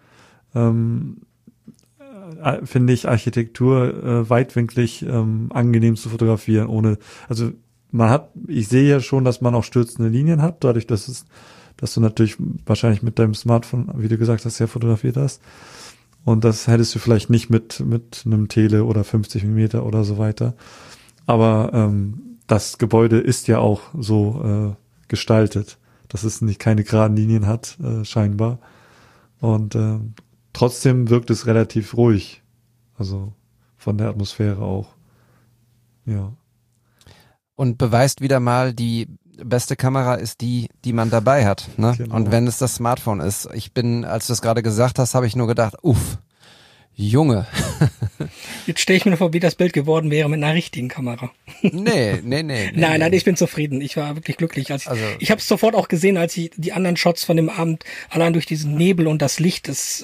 B: Finde ich Architektur weitwinklig angenehm zu fotografieren, ich sehe ja schon, dass man auch stürzende Linien hat, dadurch, dass du natürlich wahrscheinlich mit deinem Smartphone, wie du gesagt hast, ja fotografiert hast. Und das hättest du vielleicht nicht mit einem Tele oder 50 mm oder so weiter. Aber das Gebäude ist ja auch so gestaltet, dass es keine geraden Linien hat, scheinbar. Und trotzdem wirkt es relativ ruhig. Also von der Atmosphäre auch. Ja.
C: Und beweist wieder mal, die beste Kamera ist die man dabei hat. Ne?
B: Genau.
C: Und wenn es das Smartphone ist. Als du es gerade gesagt hast, habe ich nur gedacht, Junge.
A: Jetzt stelle ich mir vor, wie das Bild geworden wäre mit einer richtigen Kamera.
C: Nee.
A: Nein, ich bin zufrieden. Ich war wirklich glücklich. Ich habe es sofort auch gesehen, als ich die anderen Shots von dem Abend, allein durch diesen Nebel und das Licht, das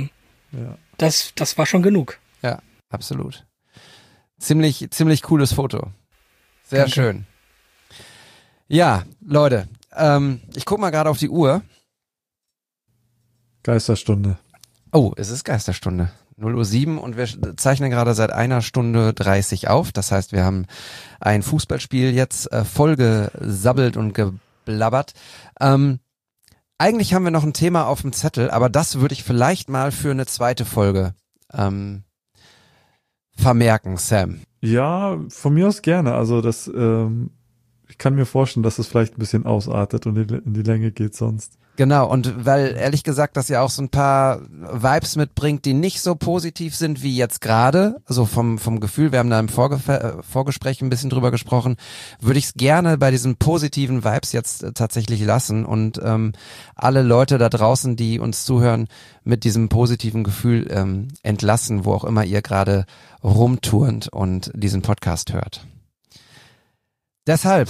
A: war schon genug.
C: Ja, absolut. Ziemlich cooles Foto. Sehr
A: Danke.
C: schön. Ja, Leute, ich guck mal gerade auf die Uhr.
B: Geisterstunde.
C: Oh, es ist Geisterstunde. 0:07 und wir zeichnen gerade seit 1 Stunde 30 auf. Das heißt, wir haben ein Fußballspiel jetzt vollgesabbelt und geblabbert. Eigentlich haben wir noch ein Thema auf dem Zettel, aber das würde ich vielleicht mal für eine zweite Folge vermerken, Sam.
B: Ja, von mir aus gerne. Also das, ich kann mir vorstellen, dass es vielleicht ein bisschen ausartet und in die Länge geht sonst.
C: Genau, und weil ehrlich gesagt das ja auch so ein paar Vibes mitbringt, die nicht so positiv sind wie jetzt gerade, also vom Gefühl, wir haben da im Vorgespräch ein bisschen drüber gesprochen, würde ich es gerne bei diesen positiven Vibes jetzt tatsächlich lassen und alle Leute da draußen, die uns zuhören, mit diesem positiven Gefühl entlassen, wo auch immer ihr gerade rumturnt und diesen Podcast hört. Deshalb,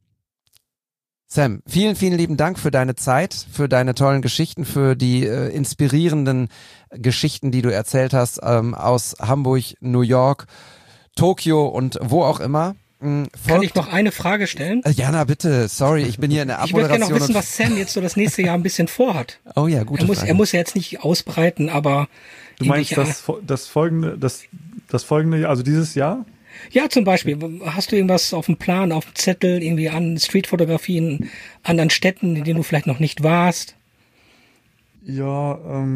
C: Sam, vielen, vielen lieben Dank für deine Zeit, für deine tollen Geschichten, für die inspirierenden Geschichten, die du erzählt hast aus Hamburg, New York, Tokio und wo auch immer.
A: Kann ich noch eine Frage stellen?
C: Jana, bitte, sorry, ich bin hier in der
A: Ich würde
C: Abmoderation.
A: gerne noch wissen, was Sam jetzt so das nächste Jahr ein bisschen vorhat.
C: Oh ja, gute Frage.
A: Er muss ja jetzt nicht ausbreiten, aber...
B: Du meinst das folgende Jahr, also dieses Jahr?
A: Ja, zum Beispiel, hast du irgendwas auf dem Plan, auf dem Zettel, irgendwie an Streetfotografie in anderen Städten, in denen du vielleicht noch nicht warst?
B: Ja,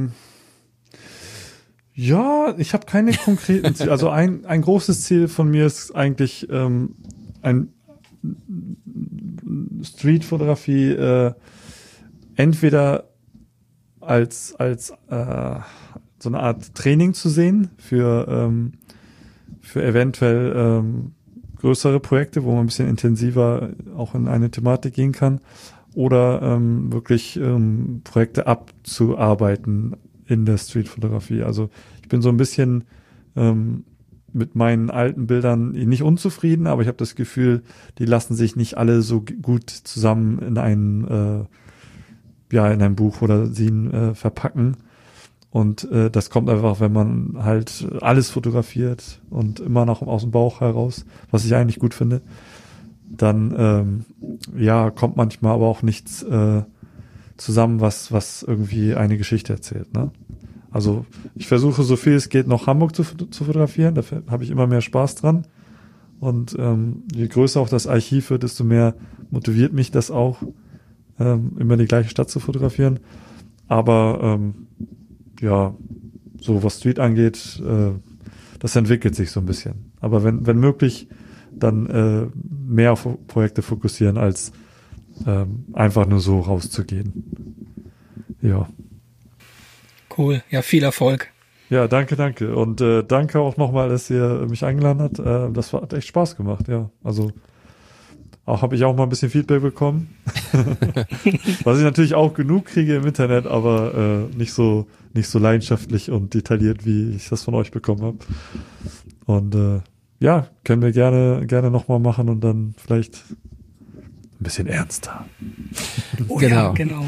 B: ich habe keine konkreten Ziele. Also ein großes Ziel von mir ist eigentlich ein Streetfotografie entweder als so eine Art Training zu sehen für eventuell größere Projekte, wo man ein bisschen intensiver auch in eine Thematik gehen kann, oder wirklich Projekte abzuarbeiten in der Streetfotografie. Also ich bin so ein bisschen mit meinen alten Bildern nicht unzufrieden, aber ich habe das Gefühl, die lassen sich nicht alle so gut zusammen in ein Buch oder Zine verpacken. Und das kommt einfach, wenn man halt alles fotografiert und immer noch aus dem Bauch heraus, was ich eigentlich gut finde. Dann kommt manchmal aber auch nichts zusammen, was irgendwie eine Geschichte erzählt. Ne? Also ich versuche, so viel es geht, noch Hamburg zu fotografieren. Da habe ich immer mehr Spaß dran. Und je größer auch das Archiv wird, desto mehr motiviert mich das auch, immer die gleiche Stadt zu fotografieren. Aber so was Street angeht, das entwickelt sich so ein bisschen. Aber wenn möglich, dann mehr auf Projekte fokussieren, als einfach nur so rauszugehen. Ja.
A: Cool, ja, viel Erfolg.
B: Ja, danke. Und danke auch nochmal, dass ihr mich eingeladen habt. Das hat echt Spaß gemacht, ja. Also habe ich auch mal ein bisschen Feedback bekommen. Was ich natürlich auch genug kriege im Internet, aber nicht so leidenschaftlich und detailliert, wie ich das von euch bekommen habe. Und können wir gerne nochmal machen und dann vielleicht ein bisschen ernster.
A: Oh,
C: Genau.
A: Ja, genau.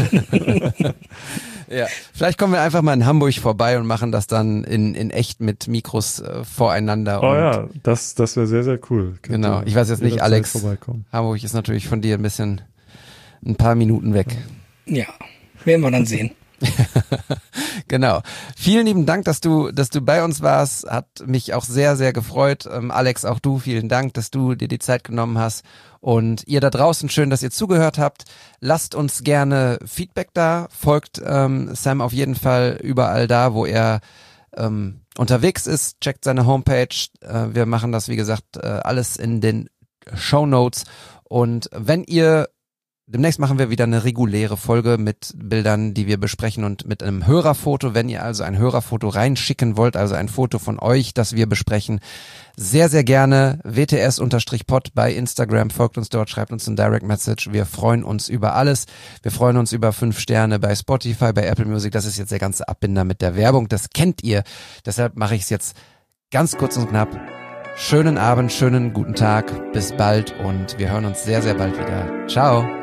C: Ja, vielleicht kommen wir einfach mal in Hamburg vorbei und machen das dann in echt mit Mikros voreinander.
B: Oh
C: und
B: ja, das wäre sehr, sehr cool.
C: Genau, ich weiß jetzt nicht, Alex,
B: vorbeikommen.
C: Hamburg ist natürlich von dir ein paar Minuten weg.
A: Ja, werden wir dann sehen.
C: Genau. Vielen lieben Dank, dass du bei uns warst. Hat mich auch sehr, sehr gefreut. Alex, auch du, vielen Dank, dass du dir die Zeit genommen hast. Und ihr da draußen, schön, dass ihr zugehört habt. Lasst uns gerne Feedback da. Folgt Sam auf jeden Fall überall da, wo er unterwegs ist. Checkt seine Homepage. Wir machen das, wie gesagt, alles in den Shownotes. Und wenn ihr demnächst machen wir wieder eine reguläre Folge mit Bildern, die wir besprechen und mit einem Hörerfoto. Wenn ihr also ein Hörerfoto reinschicken wollt, also ein Foto von euch, das wir besprechen, sehr, sehr gerne WTS_pod bei Instagram. Folgt uns dort, schreibt uns ein Direct Message. Wir freuen uns über alles. Wir freuen uns über 5 Sterne bei Spotify, bei Apple Music. Das ist jetzt der ganze Abbinder mit der Werbung. Das kennt ihr. Deshalb mache ich es jetzt ganz kurz und knapp. schönen Abend, schönen guten Tag, bis bald und wir hören uns sehr, sehr bald wieder. Ciao.